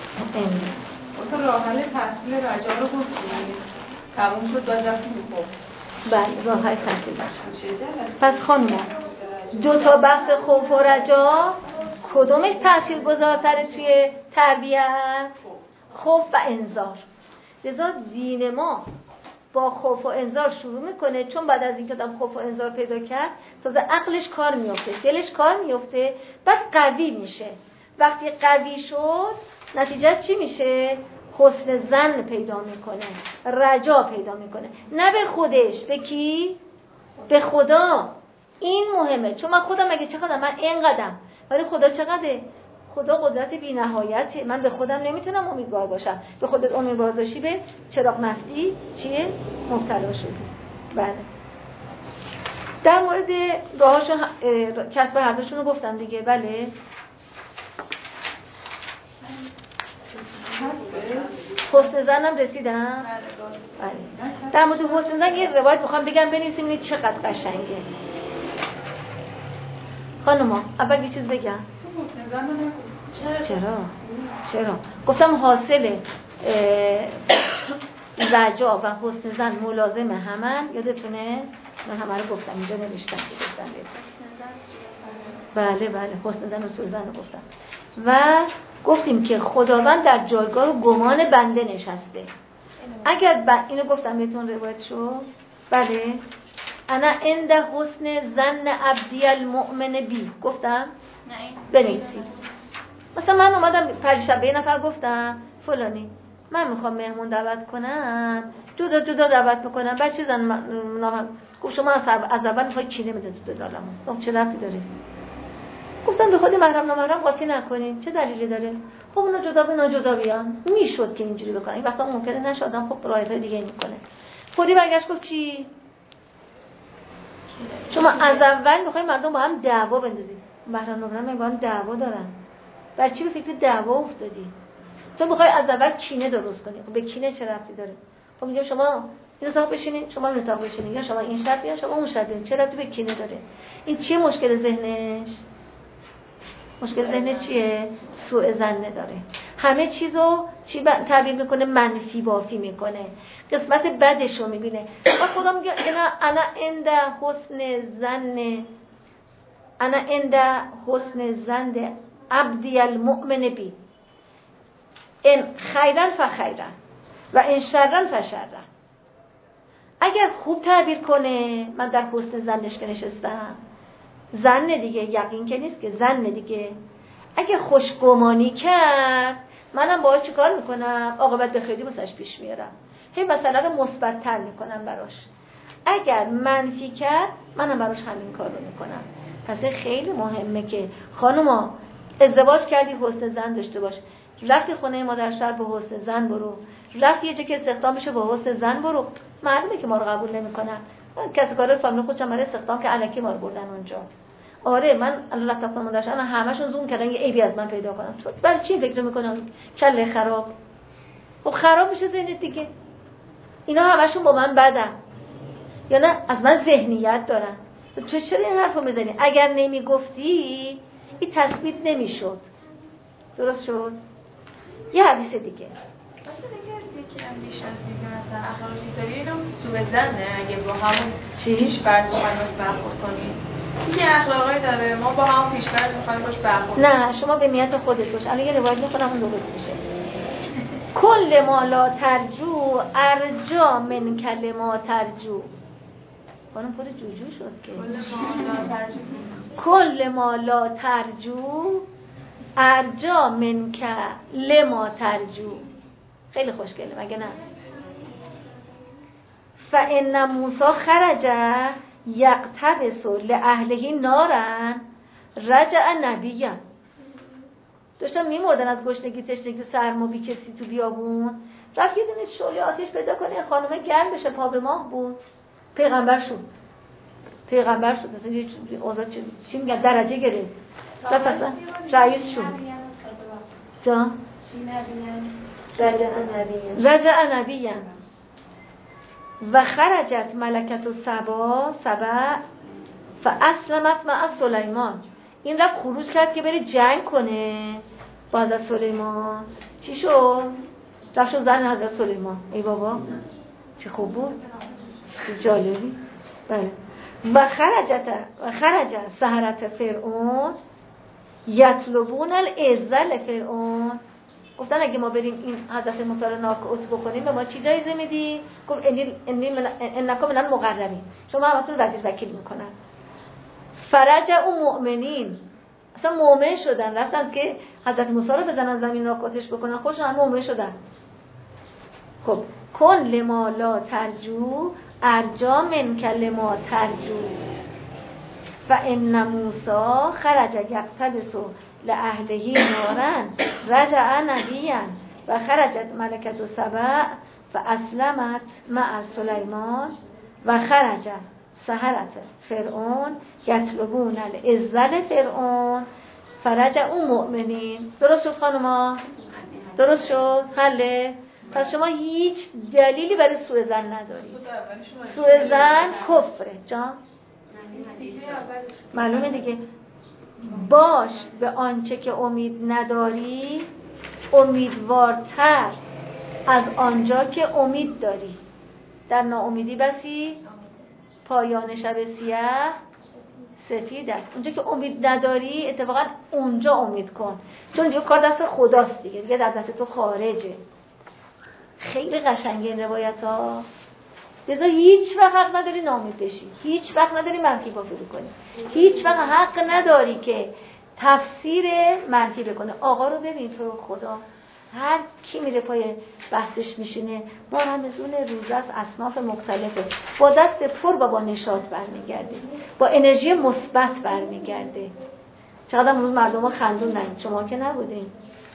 تو راه حل تحصیل رجا رو گفتی تموم شد بعد رفتیم خوب. بله راه حل تحصیل رجا. پس خانم دو تا بحث خوف و رجا کدومش تاثیرگذارتره توی تربیت؟ خوف و انذار. لذا دین ما با خوف و انذار شروع میکنه، چون بعد از اینکه آدم خوف و انذار پیدا کرد تازه عقلش کار میفته، دلش کار میفته، بعد قوی میشه. وقتی قوی شد نتیجه چی میشه؟ حسن ظن پیدا میکنه، رجا پیدا میکنه، نه به خودش، به کی؟ به خدا. این مهمه، چون من خودم مگه چقدر من اینقدرم، ولی خدا چقدره؟ خدا قدرت بی نهایته. من به خودم نمیتونم امیدوار باشم. به خودت امیدوار باشی به چراغ نفتی چیه؟ مبتلا شدی. بله. در مورد راهاشو کسب هر دوشون رو گفتم دیگه. بله. حسن زنم رسیدم. بله. در مورد حسن زن یه روایت میخوام بگم بنویسیم این چقدر قشنگه. خانوما اول یه چیز بگم. چرا؟ گفتم حاصل رجا و حسن زن ملازم همن. یادتونه؟ من همه رو گفتم، اینجا نوشتم که گفتم. بله حسن زن و سوء زن رو گفتم. و گفتیم که خداوند در جایگاه گمان بنده نشسته. اگر اینو گفتم بهتون روایت شو. بله انا عند حسن ظن عبدی المؤمن بی. گفتم؟ بنویسید. مثلا من اومدم پریشب یه نفر گفتم فلانی من میخوام مهمون دعوت کنم، جدا دعوت میکنم، بعد چیزن گفت شما از اول میخوای کینه بده تو دلالمون. چه ربطی داره؟ گفتم به خودی محرم نامحرم قاطی نکنین، چه دلیلی داره؟ خب اونا جدا بیان. میشد که اینجوری بکنن، این وقتا ممکنه نشه، آدم خب راههای دیگه میکنه. خودی برگشت گفت چی؟ شما از اول میخواین مردم با هم دعوا بندازید. محرم نامحرم با هم دعوا دارن. برای چی به فکر دعوا افتادی؟ تو میخوای از اول کینه درست کنی. خب به کینه چه ربطی داره؟ خب میگم شما این اتاق بشینید، شما این اتاق بشینید، یا شما این شب بیان، شما اون شب بیان. چه ربطی به کینه داره؟ این چیه مشکل ذهنش؟ مشکل ذهن چیه؟ سوء ظن داره. همه چیزو چی تعبیر میکنه؟ منفی بافی میکنه. قسمت بدش رو میبینه. و خدا میگه انا عند حسن ظن عبدی المؤمن بی ان خیرن فخیرن و ان شرن فشرن. اگر خوب تعبیر کنه من در حسن ظنش که نشستم، ظن دیگه، یقین که نیست که ظن دیگه. اگه خوشگمانی کرد منم باهاش چیکار میکنم؟ عاقبت به خیلی واسش پیش میارم، هی مسئله رو مثبت‌تر میکنم براش. اگر منفی کرد منم براش همین کار رو میکنم. پس خیلی مهمه که خانوما ازدواج کردی حسن زن داشته باش، رفتی خونه مادر شهر با حسن زن برو، رفتی یه جا که استخدام بشه با حسن زن برو. معلومه که ما رو قبول نمیکنن، کسی کارا فامیل خودشم برای استخدام که الکی ما رو بردن اونجا. آره من الان رفتم خونه مادر شهر، همشون زوم کردن یه عیبی از من پیدا کنم. تو برای چی فکر میکنم کله خراب؟ خب خراب میشه ذهنت دیگه. اینا همشون با من بدن یا نه از من ذهنیت دارن. تو چرا این حرفو میزنی؟ اگر نمیگفتی این تثبیت نمیشد. درست شد؟ یه حدیث دیگه اصلا یکی هم بیش از میگه مثلا اخلاق چطوری اینو سوء ظنه اگه با همون پیش فرض می‌خوایم باش برخورد کنیم. یه اخلاقی داره ما با همون پیش فرض می‌خوایم باش برخورد. نه شما به نیت خودت باش. الان یه روایت می‌خونم اون درست میشه. کل ما لا ترجو ارجا من کلمه ترجو. خانم پر جوجو شد که کل ما لا ترجو ارجا من کلمه ترجو. خیلی خوشگله مگه نه؟ فان موسی خرج یقتبس لاهله نارا رجع نبیا. داشتن میمردن از گشنگی تشنگی سرما بی کسی تو بیابون، رفت یه دونه شعله آتش پیدا کنه خانومه گرم بشه، پا به ماه بود، پیغمبر شد اصلا یه اوضاع چی میگن درجه گرفت، رفت اصلا رئیس شد. جا رجع نبیا و خرجت ملکت سبا فاسلمت مع سلیمان. این رفت خروج کرد که بره جنگ کنه با حضرت سلیمان. چی شد؟ رفت شد زن حضرت سلیمان. ای بابا چه خوب بود، چه جالبی. بله. و خرجت سحرت فرعون یطلبون العزة لفرعون. گفتن اگه ما بریم این حضرت موسی رو ناکوت بکنیم به ما چی جایزه میدی؟ گفت انکم من المقربین، شما همتون وزیر وکیل میکنن. فرجع مؤمنین، اصلا مؤمن شدن، رفتن که حضرت موسی رو بزنن زمین را کاتش بکنن، خودشون هم مؤمن شدن. خب کل ما لا ترجو ارجا من کلمه ترجو فان موسی خرج یقتبس لاهله نارا رجع نبیا و خرجت ملکت سبع فاسلمت مع سلیمان و خرج سحرت فرعون یطلبون العزة لفرعون فرجعوا مؤمنین. درست شد خانوما؟ درست شد؟ حله؟ پس شما هیچ دلیلی برای سوء ظن ندارید. سوء ظن کفره. جان؟ معلومه دیگه. باش به آنچه که امید نداری امیدوارتر از آنجا که امید داری. در ناامیدی بسی پایان شب سیاه سفید است. اونجا که امید نداری اتفاقا اونجا امید کن، چون دیگه کار دست خداست دیگه در دست تو خارجه. خیلی قشنگه این روایت ها. لذا هیچ وقت حق نداری ناامید بشی، هیچ وقت نداری منفی بافی کنی، هیچ وقت حق نداری که تفسیر منفی بکنه. آقا رو ببین تو رو خدا، هر کی میره پای بحثش میشینه ما رمزون روزه است، اصناف مختلفه، با دست پر و با نشاط برمیگرده، با انرژی مثبت برمیگرده. چقدر روز مردم ها خندوندن، شما که نبودین.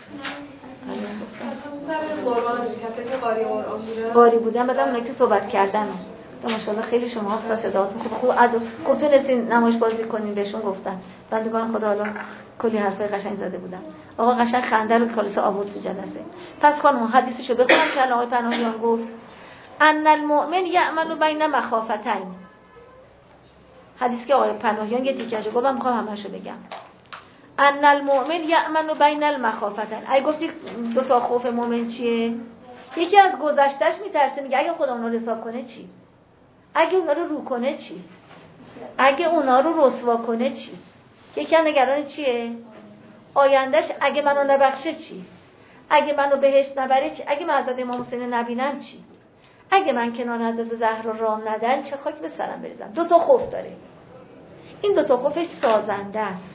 قاری بودن بعدم اونایی که صحبت کردن ماشاءالله خیلی شما ها صداتون خوب تونستین نمایش بازی کنین. بهشون گفتن بندگان خدا حالا کلی حرفای قشنگ زده بودن. آقا قشنگ خنده رو کالسه آورد تو جلسه. پس خانم حدیثشو بخونم که آقای پناهیان گفت ان المؤمن یأمن بین مخافتین. حدیث که آقای پناهیان یه تیکه‌شو گفتم، میخوام همه‌شو بگم. ان المؤمن یأمن بین المخافتین. اگه گفتی دو تا خوف مؤمن چیه؟ یکی از گذشتهش میترسه، میگه اگه خدا اونو حساب کنه چی؟ اگه اونا رو کنه چی؟ اگه اونا رو رسوا کنه چی؟ یکی از نگران چیه؟ آیندهش اگه منو نبخشه چی؟ اگه منو بهشت نبره چی؟ اگه من حضرت امام حسین نبینم چی؟ اگه من کنار حضرت زهرا رام ندن چه خاک به سرم بریزم؟ دو تا خوف داره. این دو تا خوفش سازنده است.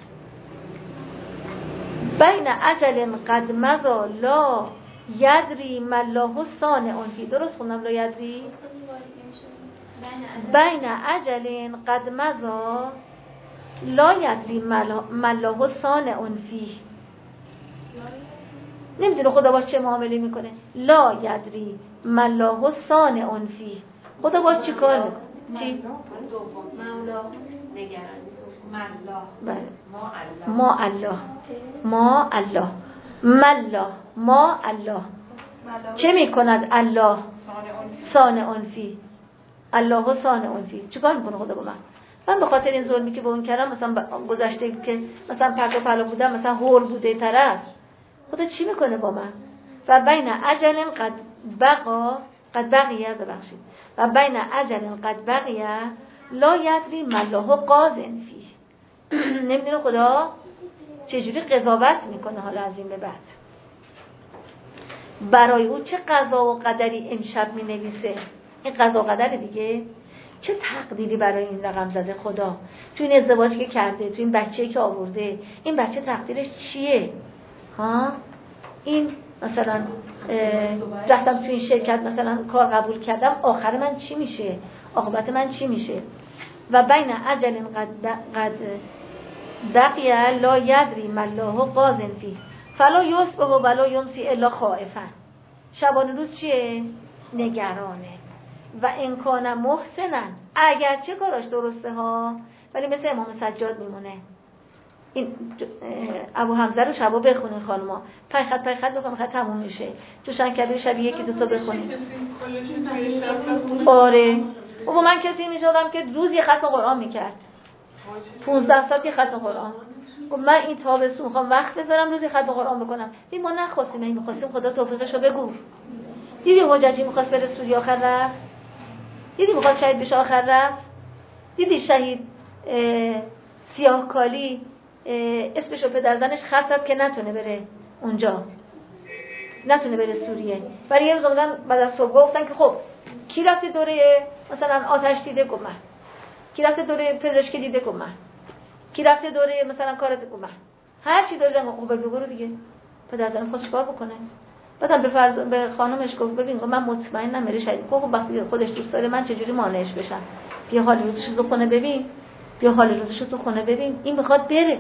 بین اجل قد مضى لا یدری ما الله صانع فی. درست خوندم لا یدری؟ بین اجل قد مضا لا یدری ملاه صانع فیه. نمیدونه خدا با چه معامله میکنه. لا یدری ملاه صانع فیه. خدا با چی کار میکنه؟ چی؟ مولا نگرانی. بله. ما الله چه میکند الله؟ صانع فی. الله صانع فی. چیکار میکنه خدا با من به خاطر این ظلمی که به اون کردم، مثلا گذشته که مثلا پرت و پلا بودم، مثلا هول بوده طرف، خدا چی میکنه با من؟ و بین اجل قد بقیه ببخشید و بین اجل قد بقیه لا یدری ملاه قاضن فی. نمیدونه خدا چجوری قضاوت میکنه حالا از این به بعد. برای او چه قضا و قدری امشب مینویسه. این قضا و قدر دیگه، چه تقدیری برای این رقم زده خدا. تو این ازدواج که کرده، تو این بچه‌ای که آورده، این بچه تقدیرش چیه؟ این مثلا رفتم تو این شرکت مثلا کار قبول کردم، آخر من چی میشه؟ عاقبت من چی میشه؟ و بین اجل قد بقیه لا یدری ملاه قاضن فیه فلا یصبح ولا یمسی الا خائفا. شبانه روز چیه؟ نگرانه. و ان کان محسنا، اگرچه کاراش درسته ها، ولی مثل امام سجاد میمونه. این ابو حمزه رو شبا بخونین خانما، پای خط بخونین، خط تموم میشه. جوشن کبیر شب یکی دو تا بخونین. آره بابا، من کسی میشدم که روز یه ختم قرآن میکرد، 15 ساعت یه ختم قرآن. من این تابستون میخوام وقت بذارم روزی ختم قرآن بکنم. این ما نخواستیم، این میخواستیم، خدا توفیقشو بگو. دیدی حجاجی میخواست بره سوریه آخر رفت؟ دیدی میخواست شهید بشه آخر رفت؟ دیدی شهید سیاهکالی اسمشو پدر زنش خط داد که نتونه بره اونجا، نتونه بره سوریه. ولی یه روز اومدن بعد از صبح گفتن که خب کی رفته دوره مثلا آتش دیده؟ گفت من. کی رفته دوره پزشکی دیده؟ گفت من. کی رفته دوره مثلا کارت؟ گفت من. هر چی دوره زنگ خب برو دیگه. پدر زن خودش کار بکنه. بعدم به خانومش گفت ببین من مطمئنم میره شهید. خب وقتی خودش دوست داره من چجوری مانعش بشم؟ بیا حال روزشو تو خونه ببین. بیا حال روزشو تو خونه ببین. این میخواد بره.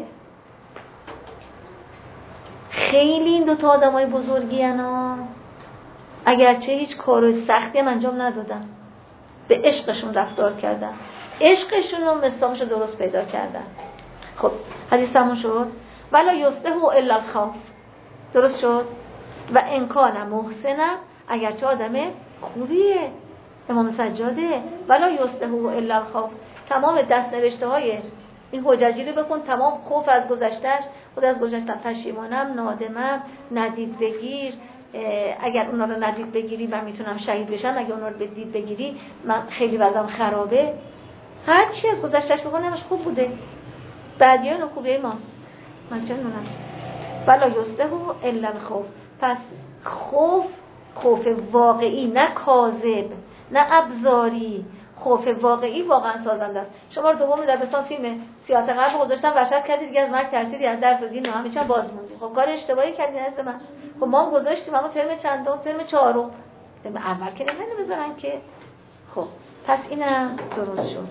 خیلی این دو تا آدمای بزرگی انا، اگرچه هیچ کار سختی هم انجام ندادن، به عشقشون رفتار کردن، عشقشون رو مصداقش رو درست پیدا کردن. خب حدیث تموم شد. ولا یصبح الا الخوف. درست شد. و ان کان محسنا، اگرچه آدم خوبیه، امام سجاده، ولا یصبح الا الخوف. تمام دست نوشته های این حجاجی رو بخون، تمام خوف از گذشتهش، خود از گذشتم پشیمانم، نادمم، ندید بگیر، اگر اونا رو ندید بگیری من میتونم شهید بشم، اگر اونا رو به دید بگیری من خیلی وضعم خرابه. هر چی از گذشتهش بخونمش خوب بوده، بعدیان و خوبه ماست، من چه میدونم. ولا یصبح الا الخوف. پس خوف واقعی، نه کاذب، نه ابزاری، خوف واقعی واقعا سازنده است. شما رو دوم دبستان فیلم سیاست غرب گذاشتن، وحشت کردید دیگه، از مرگ ترسیدی، از درس دادی، نه همین چند باز موندی. خب کار اشتباهی کردین هست من. خب ما هم گذاشتیم، اما ترم چندم؟ ترم چهارم. ترم اول که نمیدونم بذارن که. خب پس اینم درست شد.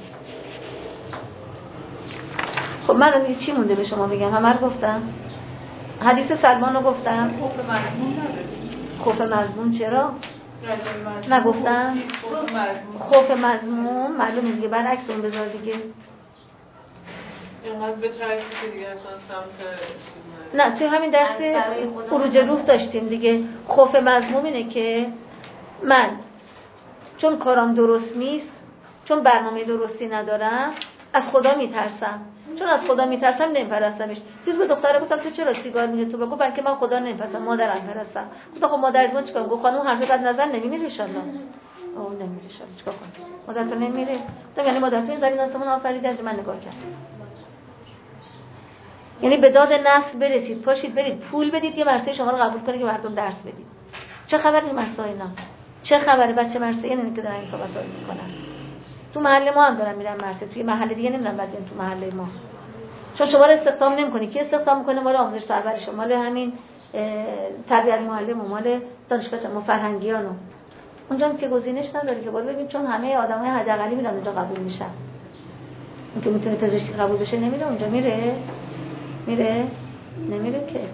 خب من الان چی مونده به شما بگم؟ همه رو گفتم. حدیث سلمان رو گفتم. خوف مظلوم چرا؟ نگفتم؟ خوف مظلوم معلومه دیگه، برعکس اون بذار دیگه. اینقدر به ترکیه دیگه اصلا سمت نه توی همین درس خروج روح داشتیم دیگه. خوف مظلوم اینه که من چون کارم درست نیست، چون برنامه درستی ندارم، از خدا میترسم. چون از خدا میترسم نمیپرستمش. دیروز به دختره گفتم تو چرا سیگار میکشی؟ تو بگو بلکه من خدا نمیپرستم، مادرم پرستم. گفتم خب مادرت من چیکار کنم؟ گفت خانم حرف بد نظر نمیمیره ان شاء الله. اوه نمیره ان شاء الله، چیکار کنم؟ مادرت نمیره. گفتم یعنی مادرت این زمین آسمون آفریده؟ من نگاه کردم. یعنی به داد نسل برسید، پاشید برید پول بدید یه مرسه شما رو قبول کنه که مردم درس بدید. چه خبر این مرسه اینا؟ چه خبره بچه مرسه اینه که دارن این صحبت رو میکنن؟ تو محله ما هم دارن میرن مرسه، توی محله دیگه نمیرن، بعد تو محله ما. چون شما رو استخدام نمی‌کنی، کی استخدام می‌کنه؟ مال آموزش پرورش، مال همین تربیت معلم و مال دانشگاه ما فرهنگیانو. اونجا که گزینش نداره که باید ببین، چون همه آدمای حداقلی میرن اونجا قبول میشن. اون که میتونه پزشکی قبول بشه نمیره اونجا، میره نمیره که.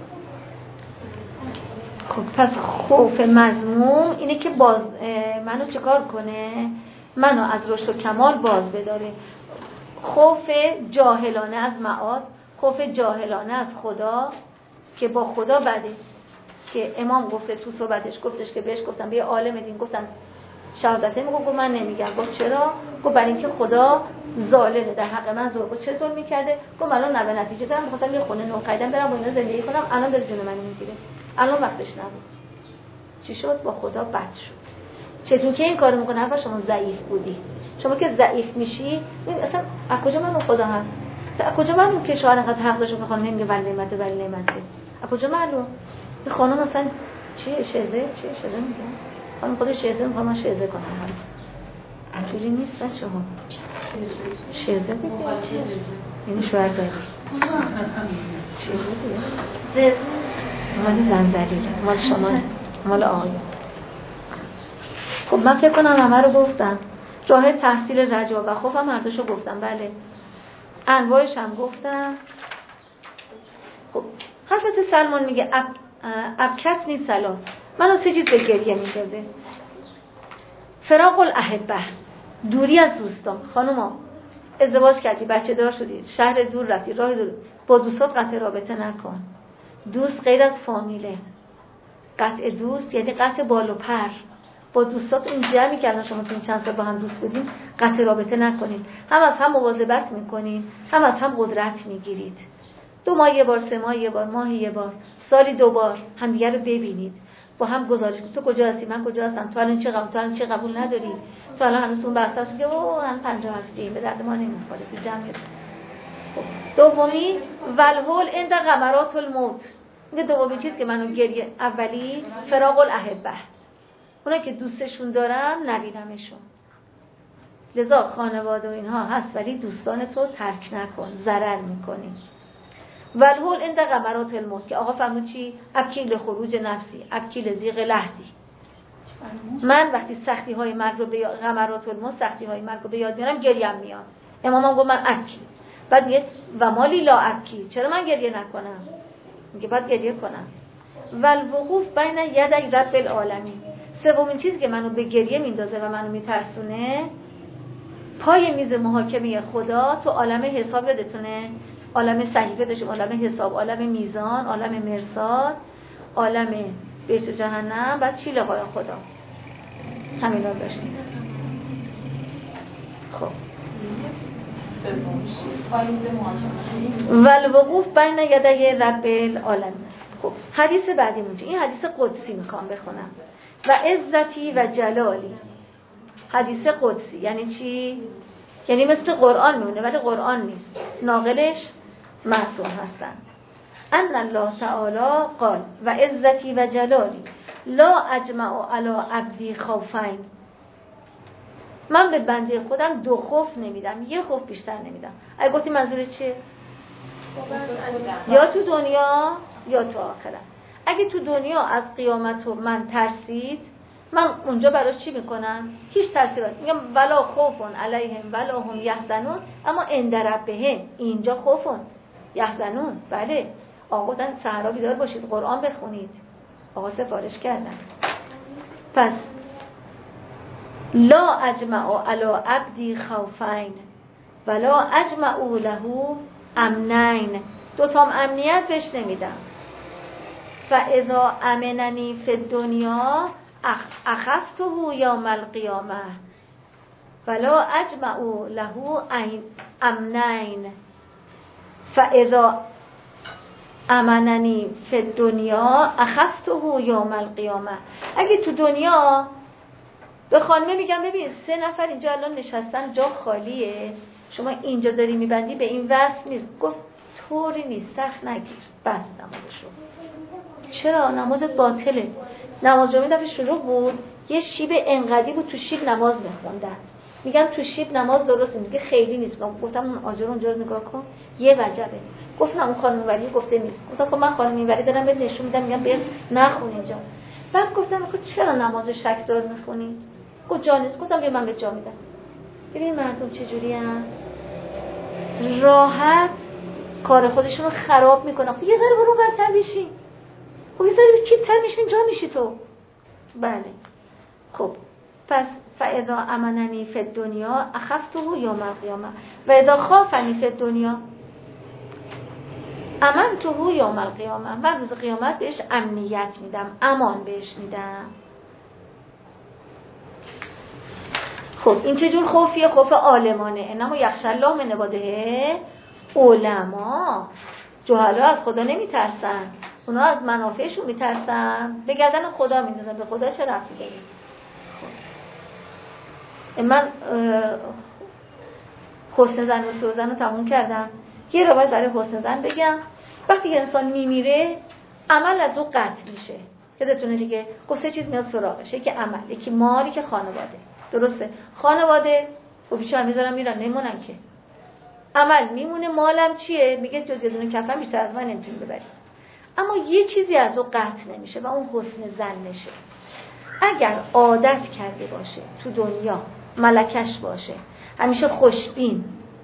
خب پس خوف مذموم اینه که باز منو چیکار کنه؟ منو از رشد و کمال باز بداره. خوف جاهلانه از معاد، خوف جاهلانه از خدا که با خدا بده، که امام گفته تو صحبتش گفتش که بهش گفتم به یه عالم دین گفتن شهادتین، گفت من نمیگم. گفت چرا؟ گفت برای اینکه خدا ظالمه، در حق من ظلم. گفت چه ظلمی کرده؟ گفت الان نه به نتیجه دارم، می‌خواستم یه خونه نو خریدم برم با اینا زندگی کنم، الان داره جون منو میگیره، الان وقتش نبود. چی شد؟ با خدا بد شد. چطور که این کارو میکنه؟ اول شما ضعیف بودی. شما که ضعیف میشی، اصلا از کجا من خدا هست؟ از کجا معلوم که شوهر انقدر حق داشت که خانم نمیگه ولی نعمته؟ از کجا معلوم؟ این خانم مثلا چیه؟ شزه میگه. خانم خودش شزه میگه، من شزه کنم. اینجوری نیست بس شما. شزه دیگه چیه؟ یعنی شوهر زدی. چیه دیگه؟ مال زنجریه، مال شما، مال آقایون. خب من فکر کنم همه رو گفتم. راه تحصیل رجا و خوفم هر دوشو گفتم. بله، انواعش هم گفتم. خب حضرت سلمان میگه ابکت نیست سلاس، منو 3 چیز به گریه میندازه. فراق الاحبه، دوری از دوستان. خانوما ازدواج کردی، بچه دار شدی، شهر دور رفتی، راه دور، با دوستات قطع رابطه نکن. دوست غیر از فامیله. قطع دوست یعنی قطع بال و پر. با دوستات اون جمعی که الان شما تو این چند سال با هم دوست بودین قطع رابطه نکنید. هم از هم مواظبت میکنین، هم از هم قدرت میگیرید. 2 ماه یه بار، 3 ماه یه بار، ماهی یه بار، سالی 2 بار همدیگه رو ببینید. با هم گزارش کنید. تو کجا هستی؟ من کجا هستم؟ تو الان چه قبول نداری؟ تو الان هنوز اون بحث هست که من 50 هستی، به درد ما نمیخوره تو جمع. دومی ولهول عند غمرات الموت. این دومین چیز که منو گریه. اولی فراق الاحبه، اونا که دوستشون دارم نبینمشون. لذا خانواده و اینها هست ولی دوستان تو ترک نکن، ضرر میکنی. ولهول عند غمرات الموت که آقا فرمود چی؟ ابکیل خروج نفسی، ابکیل زیغ لحدی. من وقتی سختی های مرگ رو به غمرات الموت، سختی های مرگ رو به یاد میارم گریم میاد. امامم گفت من ابکی. بعد میگه و مالی لا ابکی، چرا من گریه نکنم؟ میگه باید گریه کنم. والوقوف بین یدی رب العالمین. سومین چیزی که منو به گریه میندازه و منو میترسونه، پای میز محاکمه خدا تو عالم حساب. یادتونه عالم صحیفه داشتیم، عالم حساب، عالم میزان، عالم مرصاد، عالم بهشت و جهنم، بعد چی لقای خدا. همینا داشتیم. خب والوقوف بین یدی رب العالمین. خب حدیث بعدی مونده. این حدیث قدسی میخوام بخونم. و عزتی و جلالی. حدیث قدسی یعنی چی؟ یعنی مثل قرآن میمونه ولی قرآن نیست، ناقلش معصوم هستن. ان الله تعالی قال و عزتی و جلالی لا اجمع علی عبدی خوفین. من به بنده خودم 2 خوف نمیدم، 1 خوف بیشتر نمیدم. اگه گفتی منظور چیه؟ یا تو دنیا یا تو آخرت. اگه تو دنیا از قیامت و من ترسید، من اونجا براش چی میکنم؟ هیچ ترسی میگم ولا خوفون علیهم ولا هم یحزنون. اما عند ربهم اینجا خوفون یحزنون. بله آقا گفتن سحرا بیدار باشید، قرآن بخونید. آقا سفارش کردن. پس لا اجمع علی عبدی خوفین ولا اجمع له امنین. 2 تا امنیت بهش نمیدم. فاذا امننی فی الدنیا اخفته یوم القیامه ولا اجمع له امنین. فاذا امننی فی الدنیا اخفته یوم القیامه. اگه تو دنیا به خانمه میگم ببین 3 نفر اینجا الان نشستن، جا خالیه، شما اینجا داری میبندی، به این وصل نیست. گفت طوری نیست، سخت نگیر، بس نمازش رو. چرا؟ نمازت باطله. نماز جمعه دفعه شروع بود، یه شیب انقدی بود تو شیب نماز میخوندن. میگم تو شیب نماز درسته، میگه خیلی نیست. من گفتم اون آجر اونجا رو نگاه کن، یه وجبه. گفتم اون خانم ولی گفته نیست. گفتم خب من خانم ولی دارم بهت نشون میدم، میگم بیا نخون اینجا. بعد گفتم خب چرا نماز شکدار میخونی؟ گفت جا نیست. گفتم بیا من به جا میدم. ببین مردم چجوری هم راحت کار خودشون رو خراب میکنن. خب یه ذره برو برتر بشی، خب یه ذره کیپتر میشین جا میشی تو. بله خب پس فاذا امننی فی الدنیا اخفته یوم القیامه و اذا خافنی فی الدنیا امنته یوم القیامه. من روز قیامت بهش امنیت میدم، امان بهش میدم. خب این چجور خوفیه؟ خوف عالمانه. انما یخشی الله من عباده علما. جهلا از خدا نمیترسن، اونا از منافعشون میترسن، به گردن خدا میندازن. به خدا چه ربطی داره؟ من حسن زن و سوء زن رو تموم کردم. یه روایت برای حسن زن بگم. وقتی یه انسان میمیره عمل از او قطع میشه. یادتونه دیگه گفت سه چیز میاد سراغش، یکی عمل، یکی مال، یکی خانواده. درسته؟ خانواده خب بیچاره میذارم میرن نمونن که. عمل میمونه. مالم چیه؟ میگه جز یه دونه کفن بیشتر از من نمیتونی ببری. اما یه چیزی از او قطع نمیشه و اون حسن زنشه. اگر عادت کرده باشه تو دنیا ملکش باشه، همیشه خوشبین،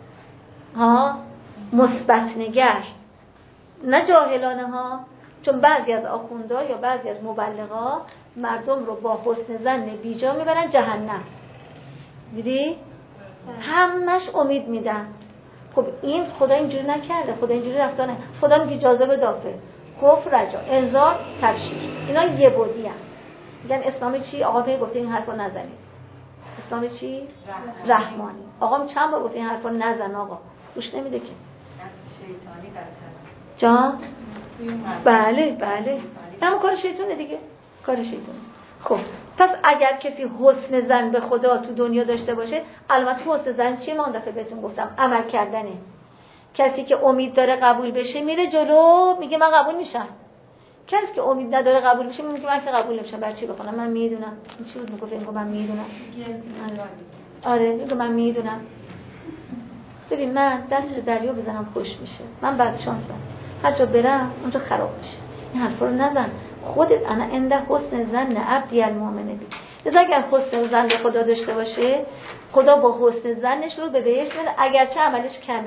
مثبت نگر، نه جاهلانه ها. چون بعضی از آخوندا یا بعضی از مبلغا مردم رو با حسن زن بیجا میبرن جهنم. دیدی؟ همش امید میدن. خب این خدا اینجوری نکرده، خدا اینجوری رفتار نه. خدا میگه جاذبه دافع، خوف، رجا، انذار، تبشیر. اینا یه بودی هم. میگن اسلام چی؟ آقا می گفته این حرفو نزنید. اسلام چی؟ رحمانی. آقا چند بار گفته این حرفو نزن آقا. گوش نمیده که. شیطانی برتر. جان؟ بله. همون کار شیطونه دیگه. کار شیطونه. خب پس اگر کسی حسن زن به خدا تو دنیا داشته باشه، البته حسن زن چیه؟ من دفعه بهتون گفتم عمل کردنه. کسی که امید داره قبول بشه میره جلو، میگه من قبول میشم. کسی که امید نداره قبول بشه میگه من که قبول نمیشم. برای چی بکنم؟ من میدونم. این چی بود میگه من میدونم. آره میگه من میدونم. ببین من دست رو دریا بزنم خوش میشه. من بعد شانسم. هر جا برم اونجا خراب میشه. این حرفا رو نزن. خودت انا انده حسن زن عبدی المؤمن بی. لذا اگر حسن زن به خدا داشته باشه، خدا با حسن زنش رو به بهشت میره، اگرچه عملش کمه.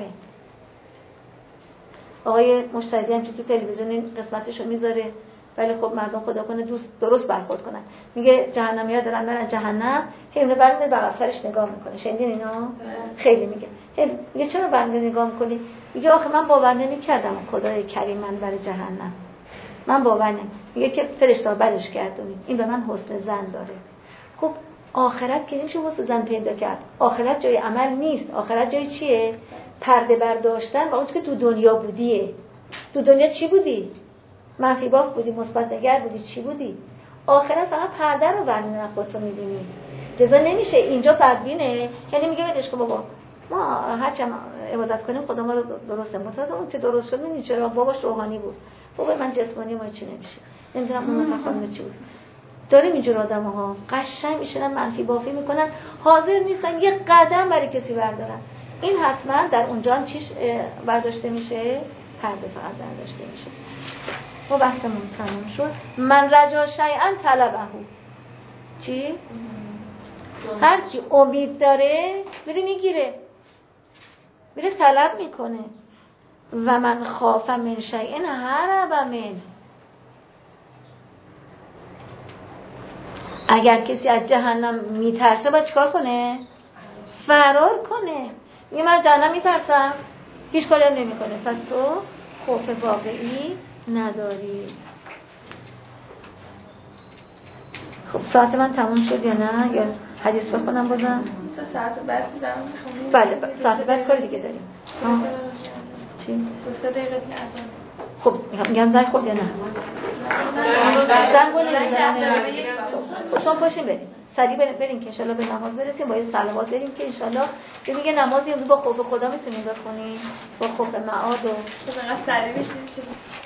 آقای مجتهدی هم که تو تلویزیون این قسمتشو میذاره، ولی خب مردم خدا کنه درست برخورد کنن. میگه جهنمی‌ها دارن برن جهنم، همینو برمی‌داره بغل سرش نگاه میکنه. شنیدین اینا؟ خیلی میگه. میگه چرا برمی‌داری نگاه میکنی؟ میگه آخه من باور نمی‌کردم خدای کریم من برای جهنم. من باور نمی‌کنم. میگه که فرشته برش گردونید. این به من حسن زن داره. خب آخرت که نمیشه حسن زن پیدا کرد. آخرت جای عمل نیست. آخرت جای چیه؟ پرده برداشتن و اون که تو دنیا بودیه. تو دنیا چی بودی؟ منفی باف بودی، مثبت نگر بودی، چی بودی؟ آخرت فقط پرده رو برمی‌دارن خودتو می‌بینی. جزا نمیشه. اینجا بدبینه، یعنی میگه ولش کن بابا، ما هرچند عبادت کنیم خدا ما رو درسته. متأسفانه اون که درست شد می‌بینی چرا باباش روحانی بود. بابا من جسمانی ما چی نمیشه. نمیدونم اون مثلا خانم چی بود. داریم اینجور آدم‌ها قشنگ میشن منفی بافی میکنن، حاضر نیستن یه قدم برای کسی بردارن. این حتما در اونجا هم چیش برداشته میشه؟ پرده فقط برداشته میشه. و بحثمون تموم شد. من رجا شیئا طلبه. چی؟ هر کی امید داره میره میگیره، میره طلب میکنه. و من خاف من شیئا هرب من. اگر کسی از جهنم میترسه باید چیکار کنه؟ فرار کنه. میگه من جهنم میترسم، هیچ کاری هم نمیکنه. پس تو خوف واقعی نداری. خب ساعت من تموم شد یا نه؟ یا حدیث بخونم بازم؟ ساعت بعد بزنم. بله ساعت بعد کار دیگه داریم. چی؟ 2 دقیقه دیگه. خب میگم زنگ خورد یا نه؟ زنگ رو نمیزنه. خب شما باشین بریم سریع بریم که انشالله به نماز برسیم، با یه صلوات بریم که انشالله یه میگه نمازی با خوف خدا میتونیم بخونیم، با خوف معاد و سریع بشیم.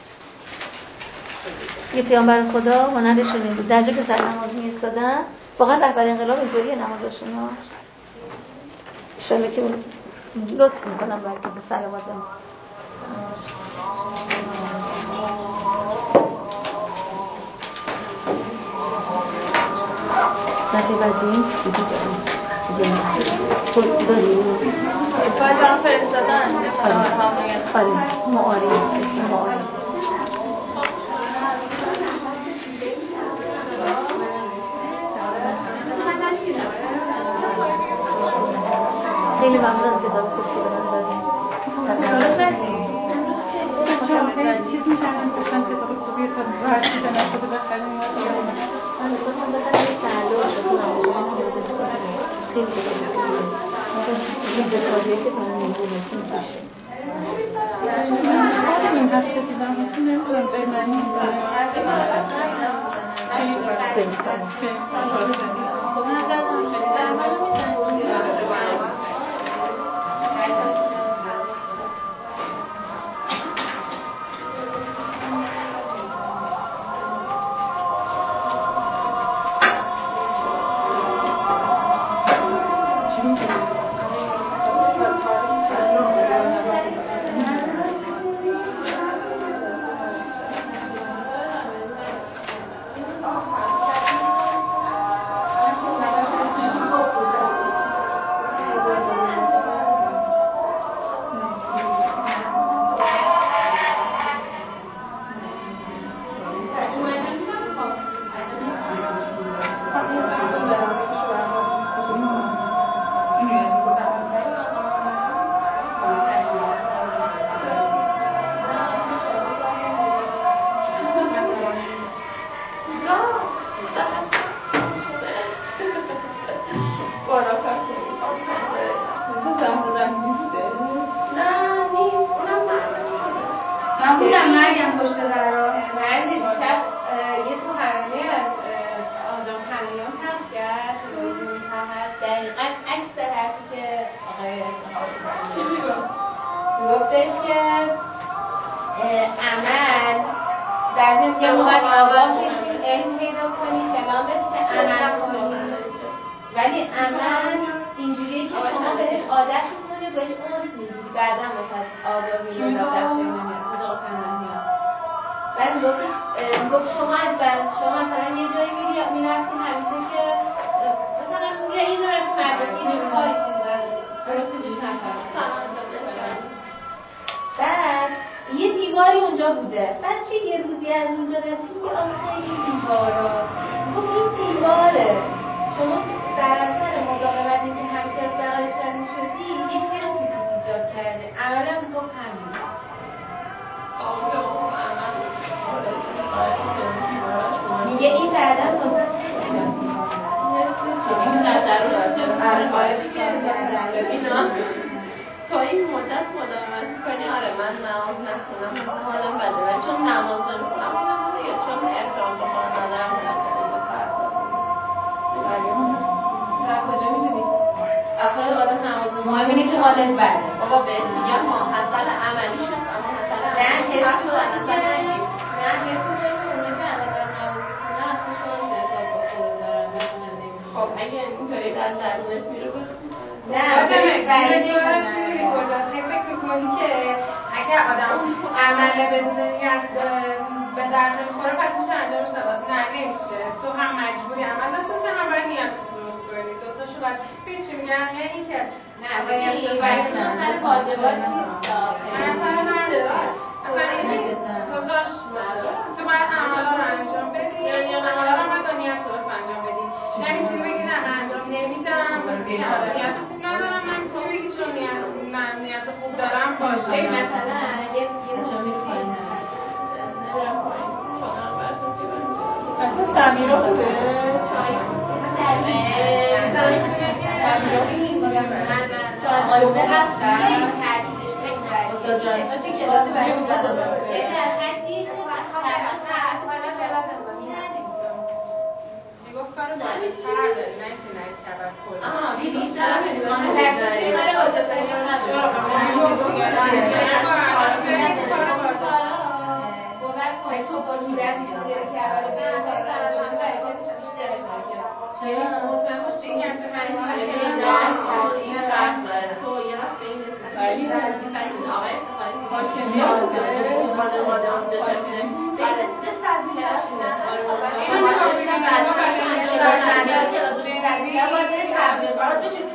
یه پیامبر خدا هنرشون این بود در جا که سر نماز میستادن، واقعا رهبر انقلاب اینطوریه نمازشون ها. انشالله که لطف میکنم برای که صلوات نخی بدیم سیدی داریم سیدی داریم باید برام فرستادن آره معاری اسم معاری خیلی ممنون کتاب خوب که به من دادیم چیز می‌کنم گفتم کتاب خوبیه تا برشیده نشده بخریم من می‌خواستم بخرم یک تعلق خیلی خیلی کاریه که من نمی‌دونستیم باشه این هفته دیدم هستم نمی‌تونم بمنیم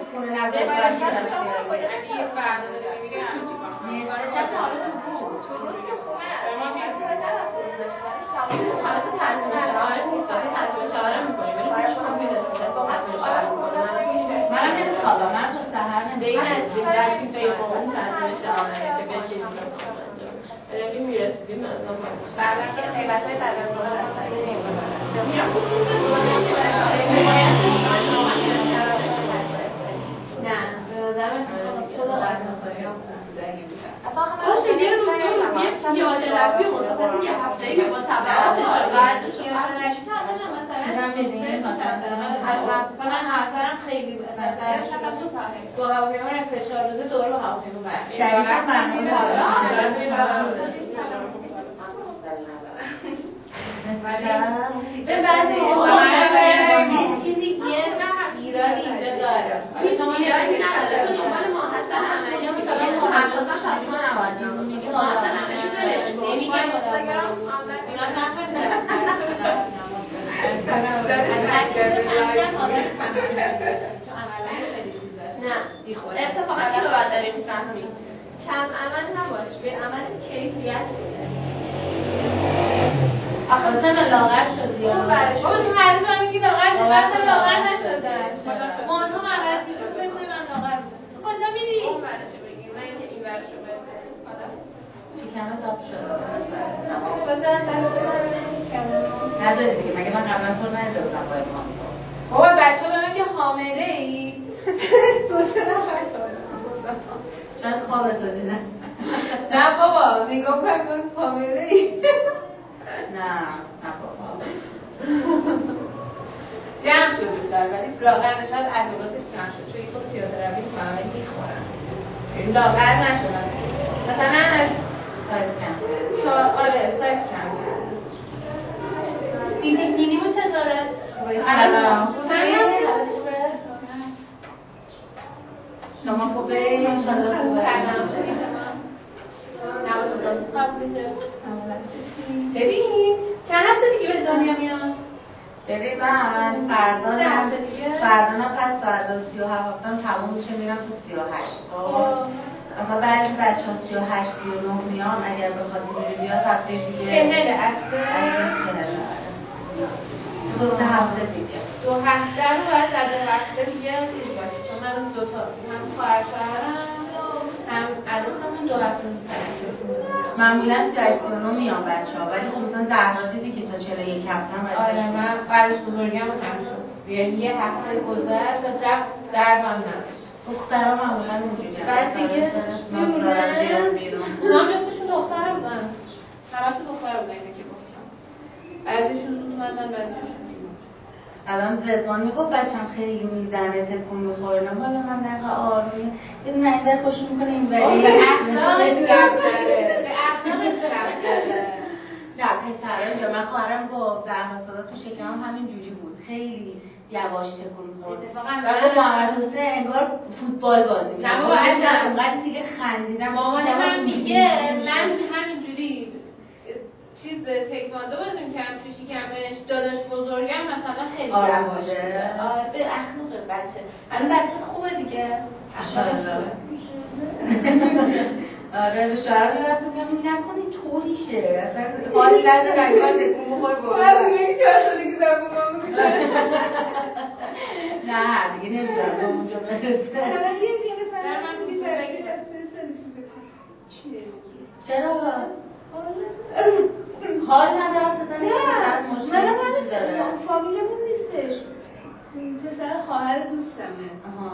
خونه نظر باید اگه یه فردا داره میگه همچی منم نمیخوابم، من تو سحر نمیخوابم. به این نزدیک در این پیغامون تنظیم شامله که بشید اگه میرسیدیم از اون بعد که قیمت‌های بدن رو دستایی میرم نه به نظر من خدا قرد نخواهی هم خوب بوده اگه بودن باشه یه پیاده‌روی متفاوت یه هفته‌ای که با تبعاتش بعدش پیاده‌روی مثلا همسرم خیلی با هواپیما از 3-4 روزه دوباره با هواپیما برمی‌گردم. شریف ممنون یه چیزی یه ایرادی اینجا داره. شما ایرادی نداره. تو دنبال محسن عملی مثلا محسن شما نوازی میگی محسن عملی بلش نمیگم اینا نه اتفاقا که رو باید داریم میفهمیم کم عمل نباش به عمل کیفیت آخه مثلا لاغر شدی یا بابا تو هر روز میگی لاغر شدی من لاغر نشدم ما تو مغرب میشه تو بگوی من لاغر میشم تو کجا میری؟ اون برشو بگیم نه اینکه این برشو بگیم شکمت آب شده بزن دست شکمت نداری دیگه مگه من قبلا تو ندادم با ایمان بابا بچه به من که حامله ای 2-3 نفر شاید خوابت دادی نه نه بابا نگاه کن حامله ای نه بابا جمع شد بیشتر ولی لاغر نشد عضلاتش جمع شد چون این خود پیاده روی میکنم ولی میخورم این لاغر نشدم مثلا از سایز کم آره سایز کم بینیمون چطوره؟ سلام شما خوبه؟ انشالله خوبه ببین چند هفته دیگه به دنیا میاد؟ ببین من فردانم پس بعد 37 هفتم تموم میشه میرم تو 38 اما بعضی بچه ها 38 39 میان اگر بخواد اینجوری بیاد هفته دیگه شهله اصلا 2 هفته دیگه 2 هفته رو باید در 2 هفته دیگه چیز باشه چون من دوتا هم خواهر شوهرم هم عروسمون 2 هفته معمولا 39 میان بچه ها ولی خب مثلا در دیدی که تا 41 هفتم آره من عروس بزرگم رو هم شد یعنی یه هفته گذشت و رفت دردم نداشت دخترها معمولا اینجوری بعد دیگه بیرون اونا هم جفتشون دختر بودن همه دختر بودن اینه که گفتم بعضیشون زود اومدن بعضیشون الان رضوان میگفت بچه‌م خیلی میزنه تکون میخوره نه حالا من دقیقا آرومی یه دونه این در خوش میکنه این ولی به اخلاقش رفت داره به اخلاقش رفت داره نه پسرا اینجا من خواهرم گفت در مسادات تو شکمم همین جوری بود خیلی یواش تکون میخورد اتفاقا محمد حسین انگار فوتبال بازی می‌کنه نه بابا اصلا اونقدر دیگه خندیدم مامان من میگه من همینجوری چیز تکواندو بازی می‌کردم تو شکمش داداش بزرگم مثلا خیلی یواشه آره به اخلاق بچه الان بچه خوبه دیگه آره به شوهر میگم این نکنی طوریشه اصلا حالی نداره اگر تکون بخوره بود من 4 سالگی زبون ما می‌کنم نه دیگه نمی‌ذارم اونجا برسه حالا یه دیگه مثلا من می‌ذارم چرا حال ندارم پسر نه من فامیلمون نیستش پسر خواهر دوستمه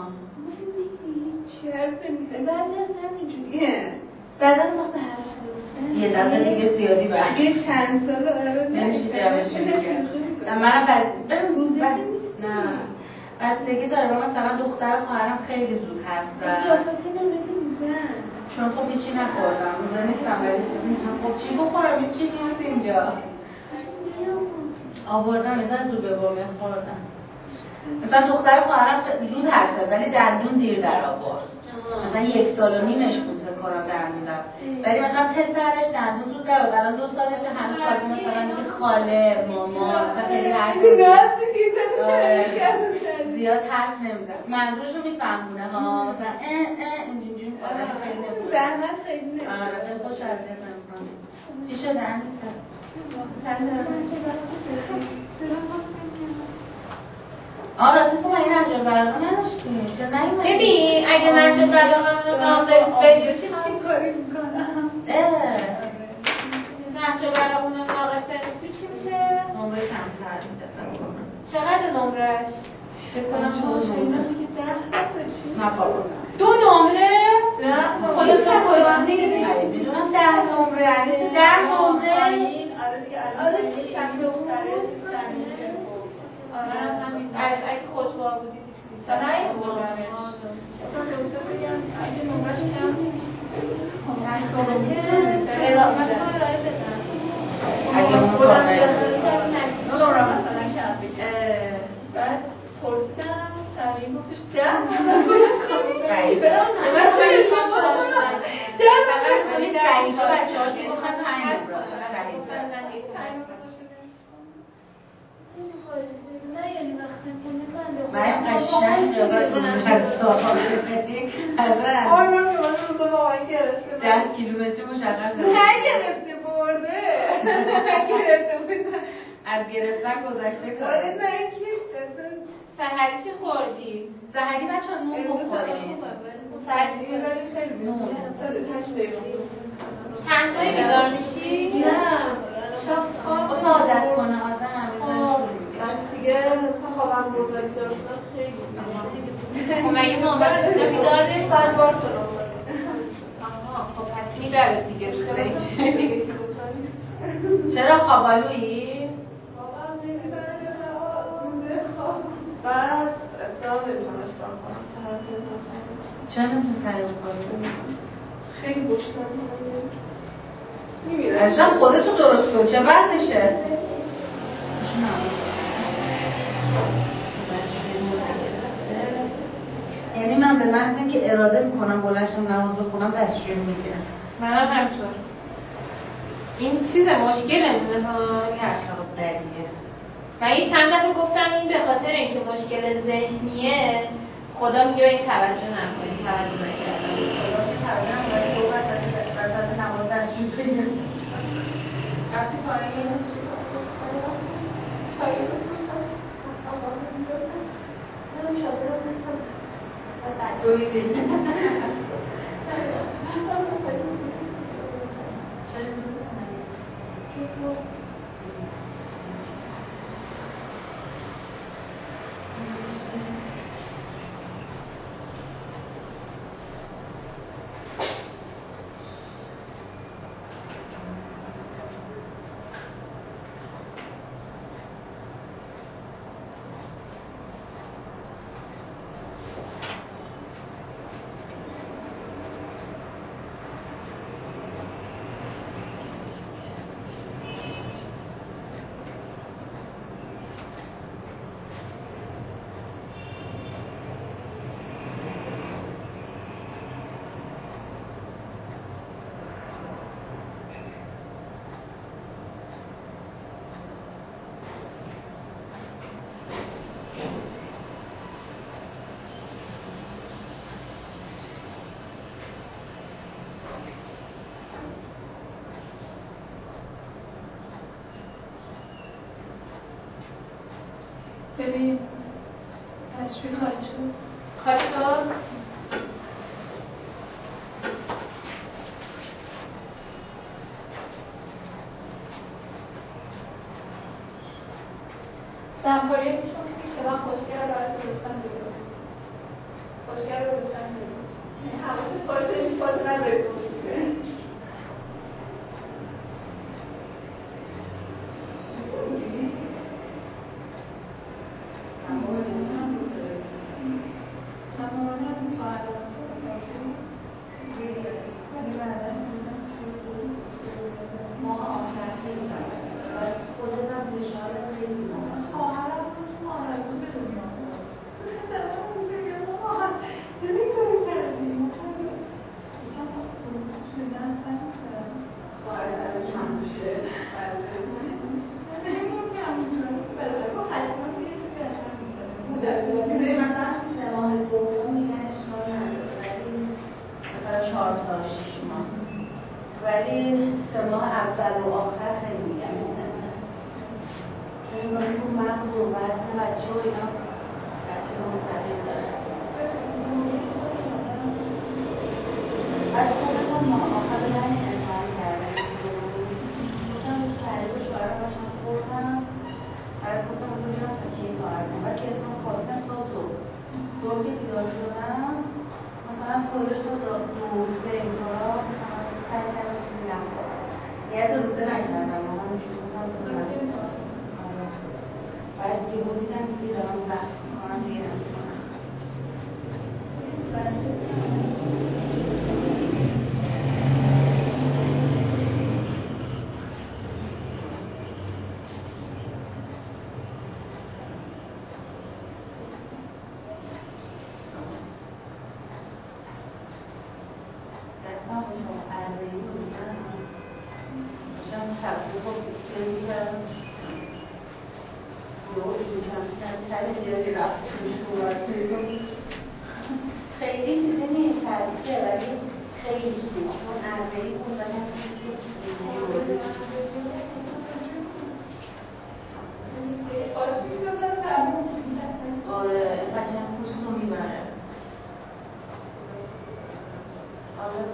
چه حرفی میزنه بعضی از همینجوریه بعدا ما به حرف یه دفعه دیگه زیادی برد یه چند سال نمیشه جمعشون دیگه منم نه بستگی داره من مثلا دختر خواهرم خیلی زود حرف زد چون خب هیچی نخوردم روزه نیستم ولی خب چی بخورم این چی نیست اینجا آوردم مثلا زود به برمه خوردم مثلا دختر خواهرم زود حرف زد ولی دندون دیر در آورد مثلا 1 سال و نیمش بود فکر کنم دندون ولی مثلا پسرش دندون زود در آورد الان 2 سالشه هنوز خواهد مثلا میگه خاله ماما مثلا خیلی حرف زیاد حرف نمیزن منظورشو میفهمونه ها مثلا اینجوری خیلی نمیزن زحمت خیلی نمیزن آره خوش اذیت نمیکنه چی شده انیسه؟ راستی تو مگه نهج البلاغه نداشتی؟ چرا نیومدی؟ ببین اگه نهج البلاغه رو ناقل بنویسی چی کاری میکنم؟ نهج البلاغه رو ناقل بنویسی چی میشه؟ نمره کمتر میده چقدر نمرش؟ بکنم دو نمره؟ خودم تو کلاس دیگه میدونم 10 نمره یعنی 10 نمره؟ آره همین اگه خودبار بودی سنایی بودمش اصلا دوسته بگم اگه نمرش کم نمیشه ارائه بدن اگه اون کامل نمره مثلا کم بگیم بعد پرسیدم سریع گفتش 10 مریم قشنگ قصد 10 کیلومتری مشخص نگرفته برده نگرفته بود از گرفتن گذشته کنه سحری چی خوردی؟ سحری بچه ها نون بخوریم چند تایی بیدار میشی؟ نه عادت کنه آدم دیگه تا خوابم برداری داشتم خیلی خب مگه نوبت بیدار داریم؟ ساعت بار شدم خب پس میبره دیگه چرا خوابالویی؟ خوابم نمیبره بعد ابتدا نمیتونم اشترام کنم سهر چرا نمیتونی سر بکنی؟ خیلی گشتم میمیره ازم خودتو درست کن چه وقتشه؟ یعنی من به محض اینکه اراده میکنم بلنشم نماز بخونم دستشویی میگیرم منم همینطور این چیز مشکل نمونه ها یه اخلاق بدیه من یه چند دفعه گفتم این به خاطر اینکه مشکل ذهنیه خدا میگه به این توجه نکنید توجه نکردم توجه نکنید صحبت از نماز دستشویی بگیرم رفتی پایین دویدی ببین دستشویی خالی شد خالی شد دمپایی میشون که من خوشگر رو برای درستن بیرون خوشگر رو درستن بیرون این حواست باشه این فاده نداری مثلا 3 ماه دوم دیگه اشکال نداره، ولی مثلا 4 تا 6 ماه، ولی 3 ماه اول و آخر خیلی میگم مهمه، چون اون مغز و وزن بچه و اینا تاثیر مستقیم داره. از خودتون ماه آخر یعنی امتحان کردن گفتم تعریفش برای باشم خوردم برای گفتم اون میرم تا کی کار کنم و که اسمم خواستم تا دور که بیدار شدم مثلا خورش تا 2 اینطورا مثلا سعی کردم چیزی نخورم یه تا روزه نکردم واقعا میشون گفتم بعد دیگه بودیدم دیگه دارم بحث میکنم دیگه نمیکنم خیلی چیزی نیست تحریکه ولی خیلی سوخ چون عرضه‌ای بود قشنگ آره قشنگ پوست رو میبره آره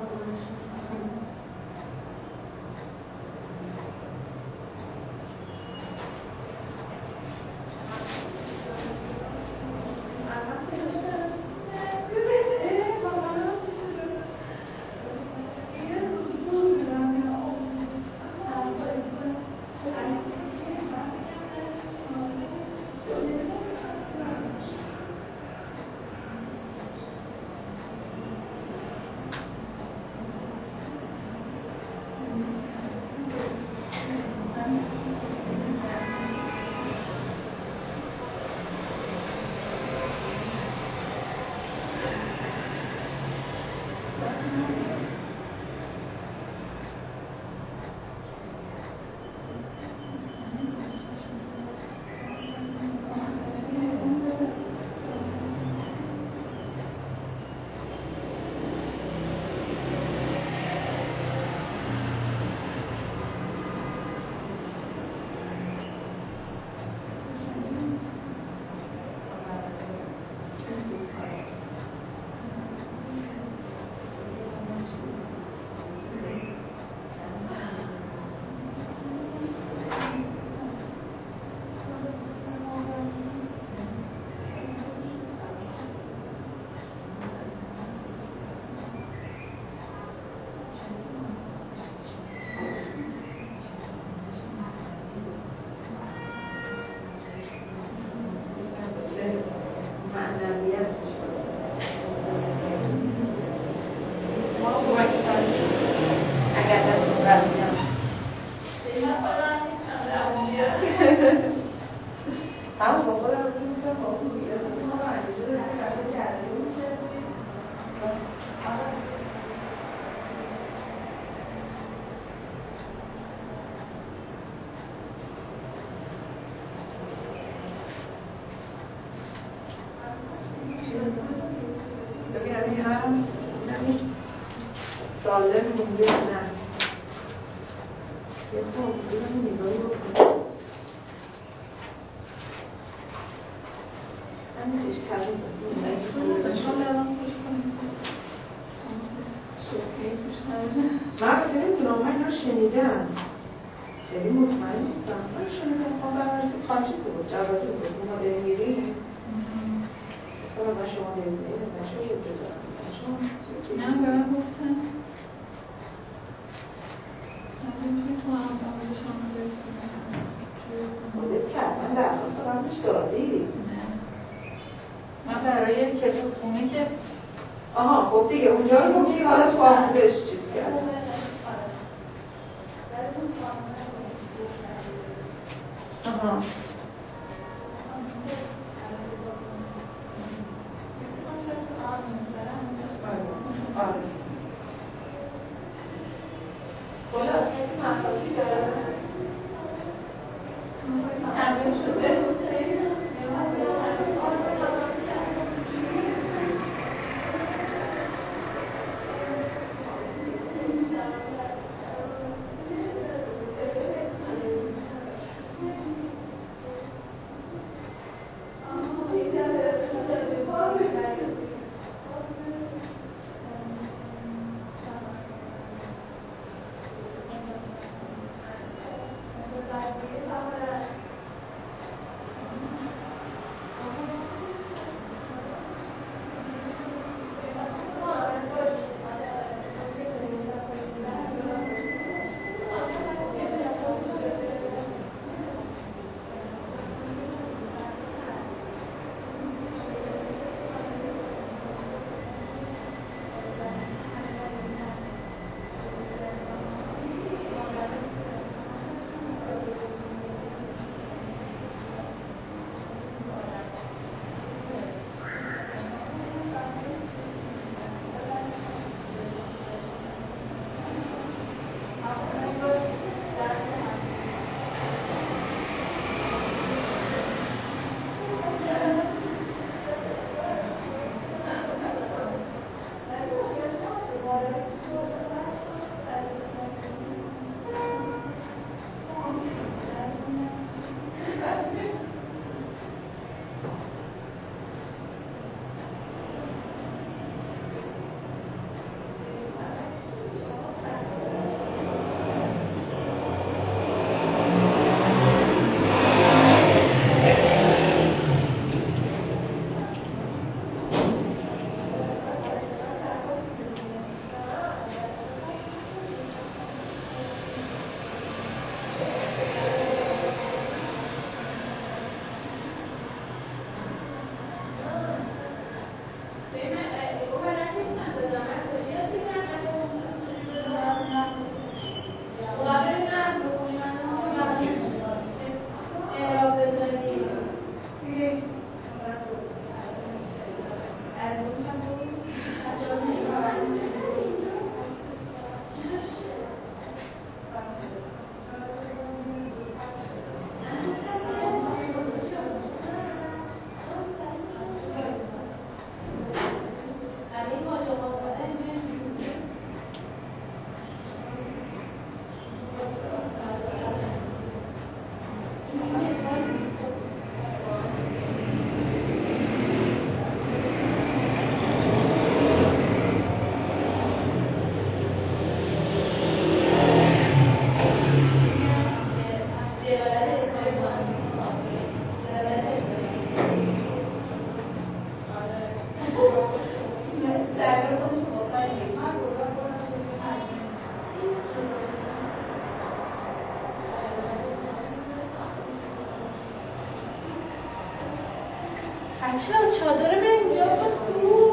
سالم مونده نه یه خب نگاهی بکنم همینش کبود من خیلی نمیدونم من اینا شنیدم خیلی مطمئن نیستم من شنیدم خواهم برمرسی خواهشیسته بود جوازه بود ما داریم میریم خواهم من شما داریم میریم من شما شده دارم نه به من گفتن نمیتونی تو هم باید شما خودت کرد من درخواست دارم بهش دادی نه من برای کتاب خونه که آها خب دیگه اونجا رو گفتی حالا تو آموزش چیز کرد آها خلاص کسی مخصوصی داره تمرین شده چرا چادر من اینجا بود؟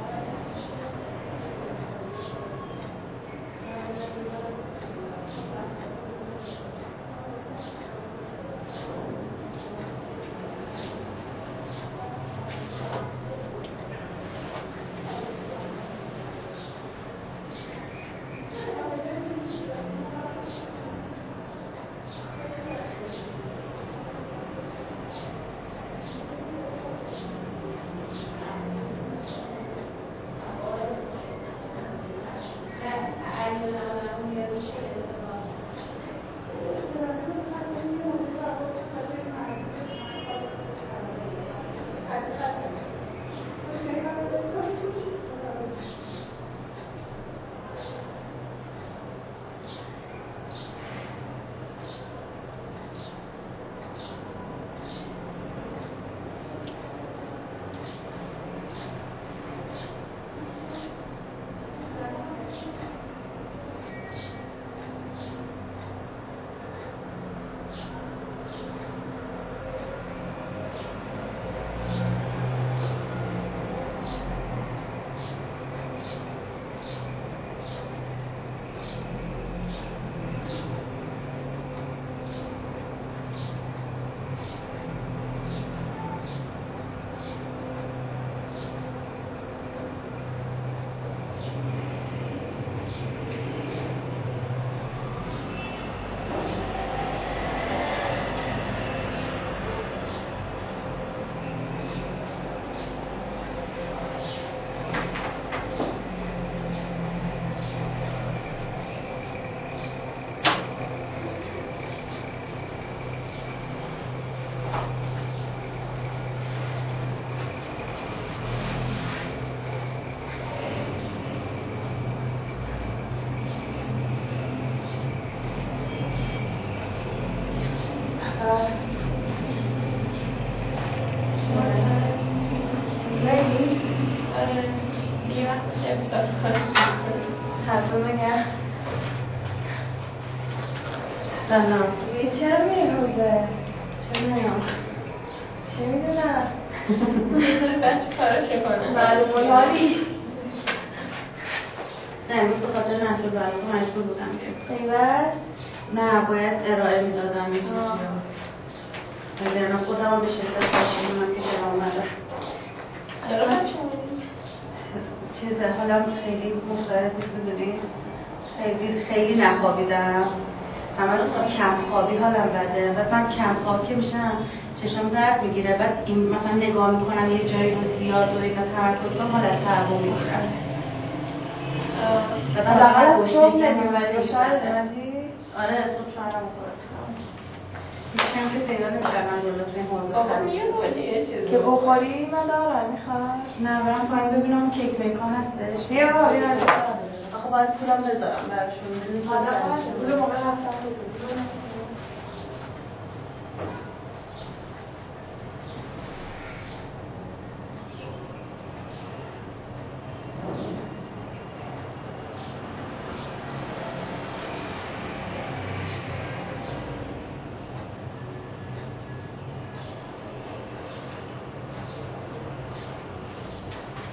سلام. چرا میروزه؟ چرا میام؟ چه میدونم؟ بچه کارش کنم معلومه حالی نه امروز به خاطر نصر برنامه مجبور بودم بیام خیبت؟ نه باید ارائه میدادم یه چیزی رو خودم به شدت باشیم که چرا اومده چرا بچه چیزه حالم خیلی مختلف میدونی خیلی نخوابیدم همه روزم کم خوابی حالم بده و من کم خواب که میشم چشم درد میگیره بعد این مثلا نگاه میکنم یه جایی رو زیاد و اینا تمرکز کنم حالت تعبو میگیرم از اول از صبح نمیمدی شاید نمیدی؟ آره صبح شاید بخورم هیچم که پیدا نمی‌کردم جلوتون این هرمون بابا میونودی یه چیزی که بخوری من دارم میخواد نه برم پایین ببینم کیک میکان هستش بیا آخه باید پولم بذارم براشون حالا موقع هفتم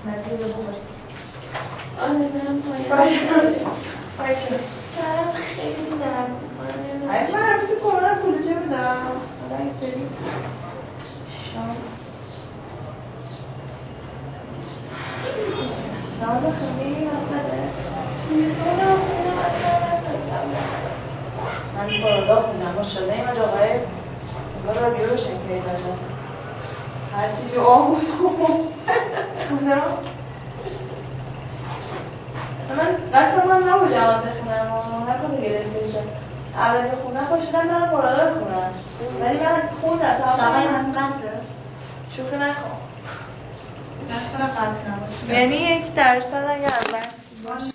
نزدیک رو بخوریم. آره برم پایین. باشه. سرم خیلی درد میکنه. من همیشه کرونا کلوچه بدم. حالا این سری شانس. نام خیلی نزده. چیزونه خونه اصلا نشدم. من کرونا خوندم. ماشالله این آقای انگار رادیو رو شکلی دادم. هر چیزی آهود خوندم. من قصد من نبود جواب بخونم و هر کدوم گرفته شد. اولی خوندم خوشیدم من مرادات خونم. ولی من خوندم تا شما هم قصد شوخی نکن. دستم قصد نباشه. یعنی 1% اگر اول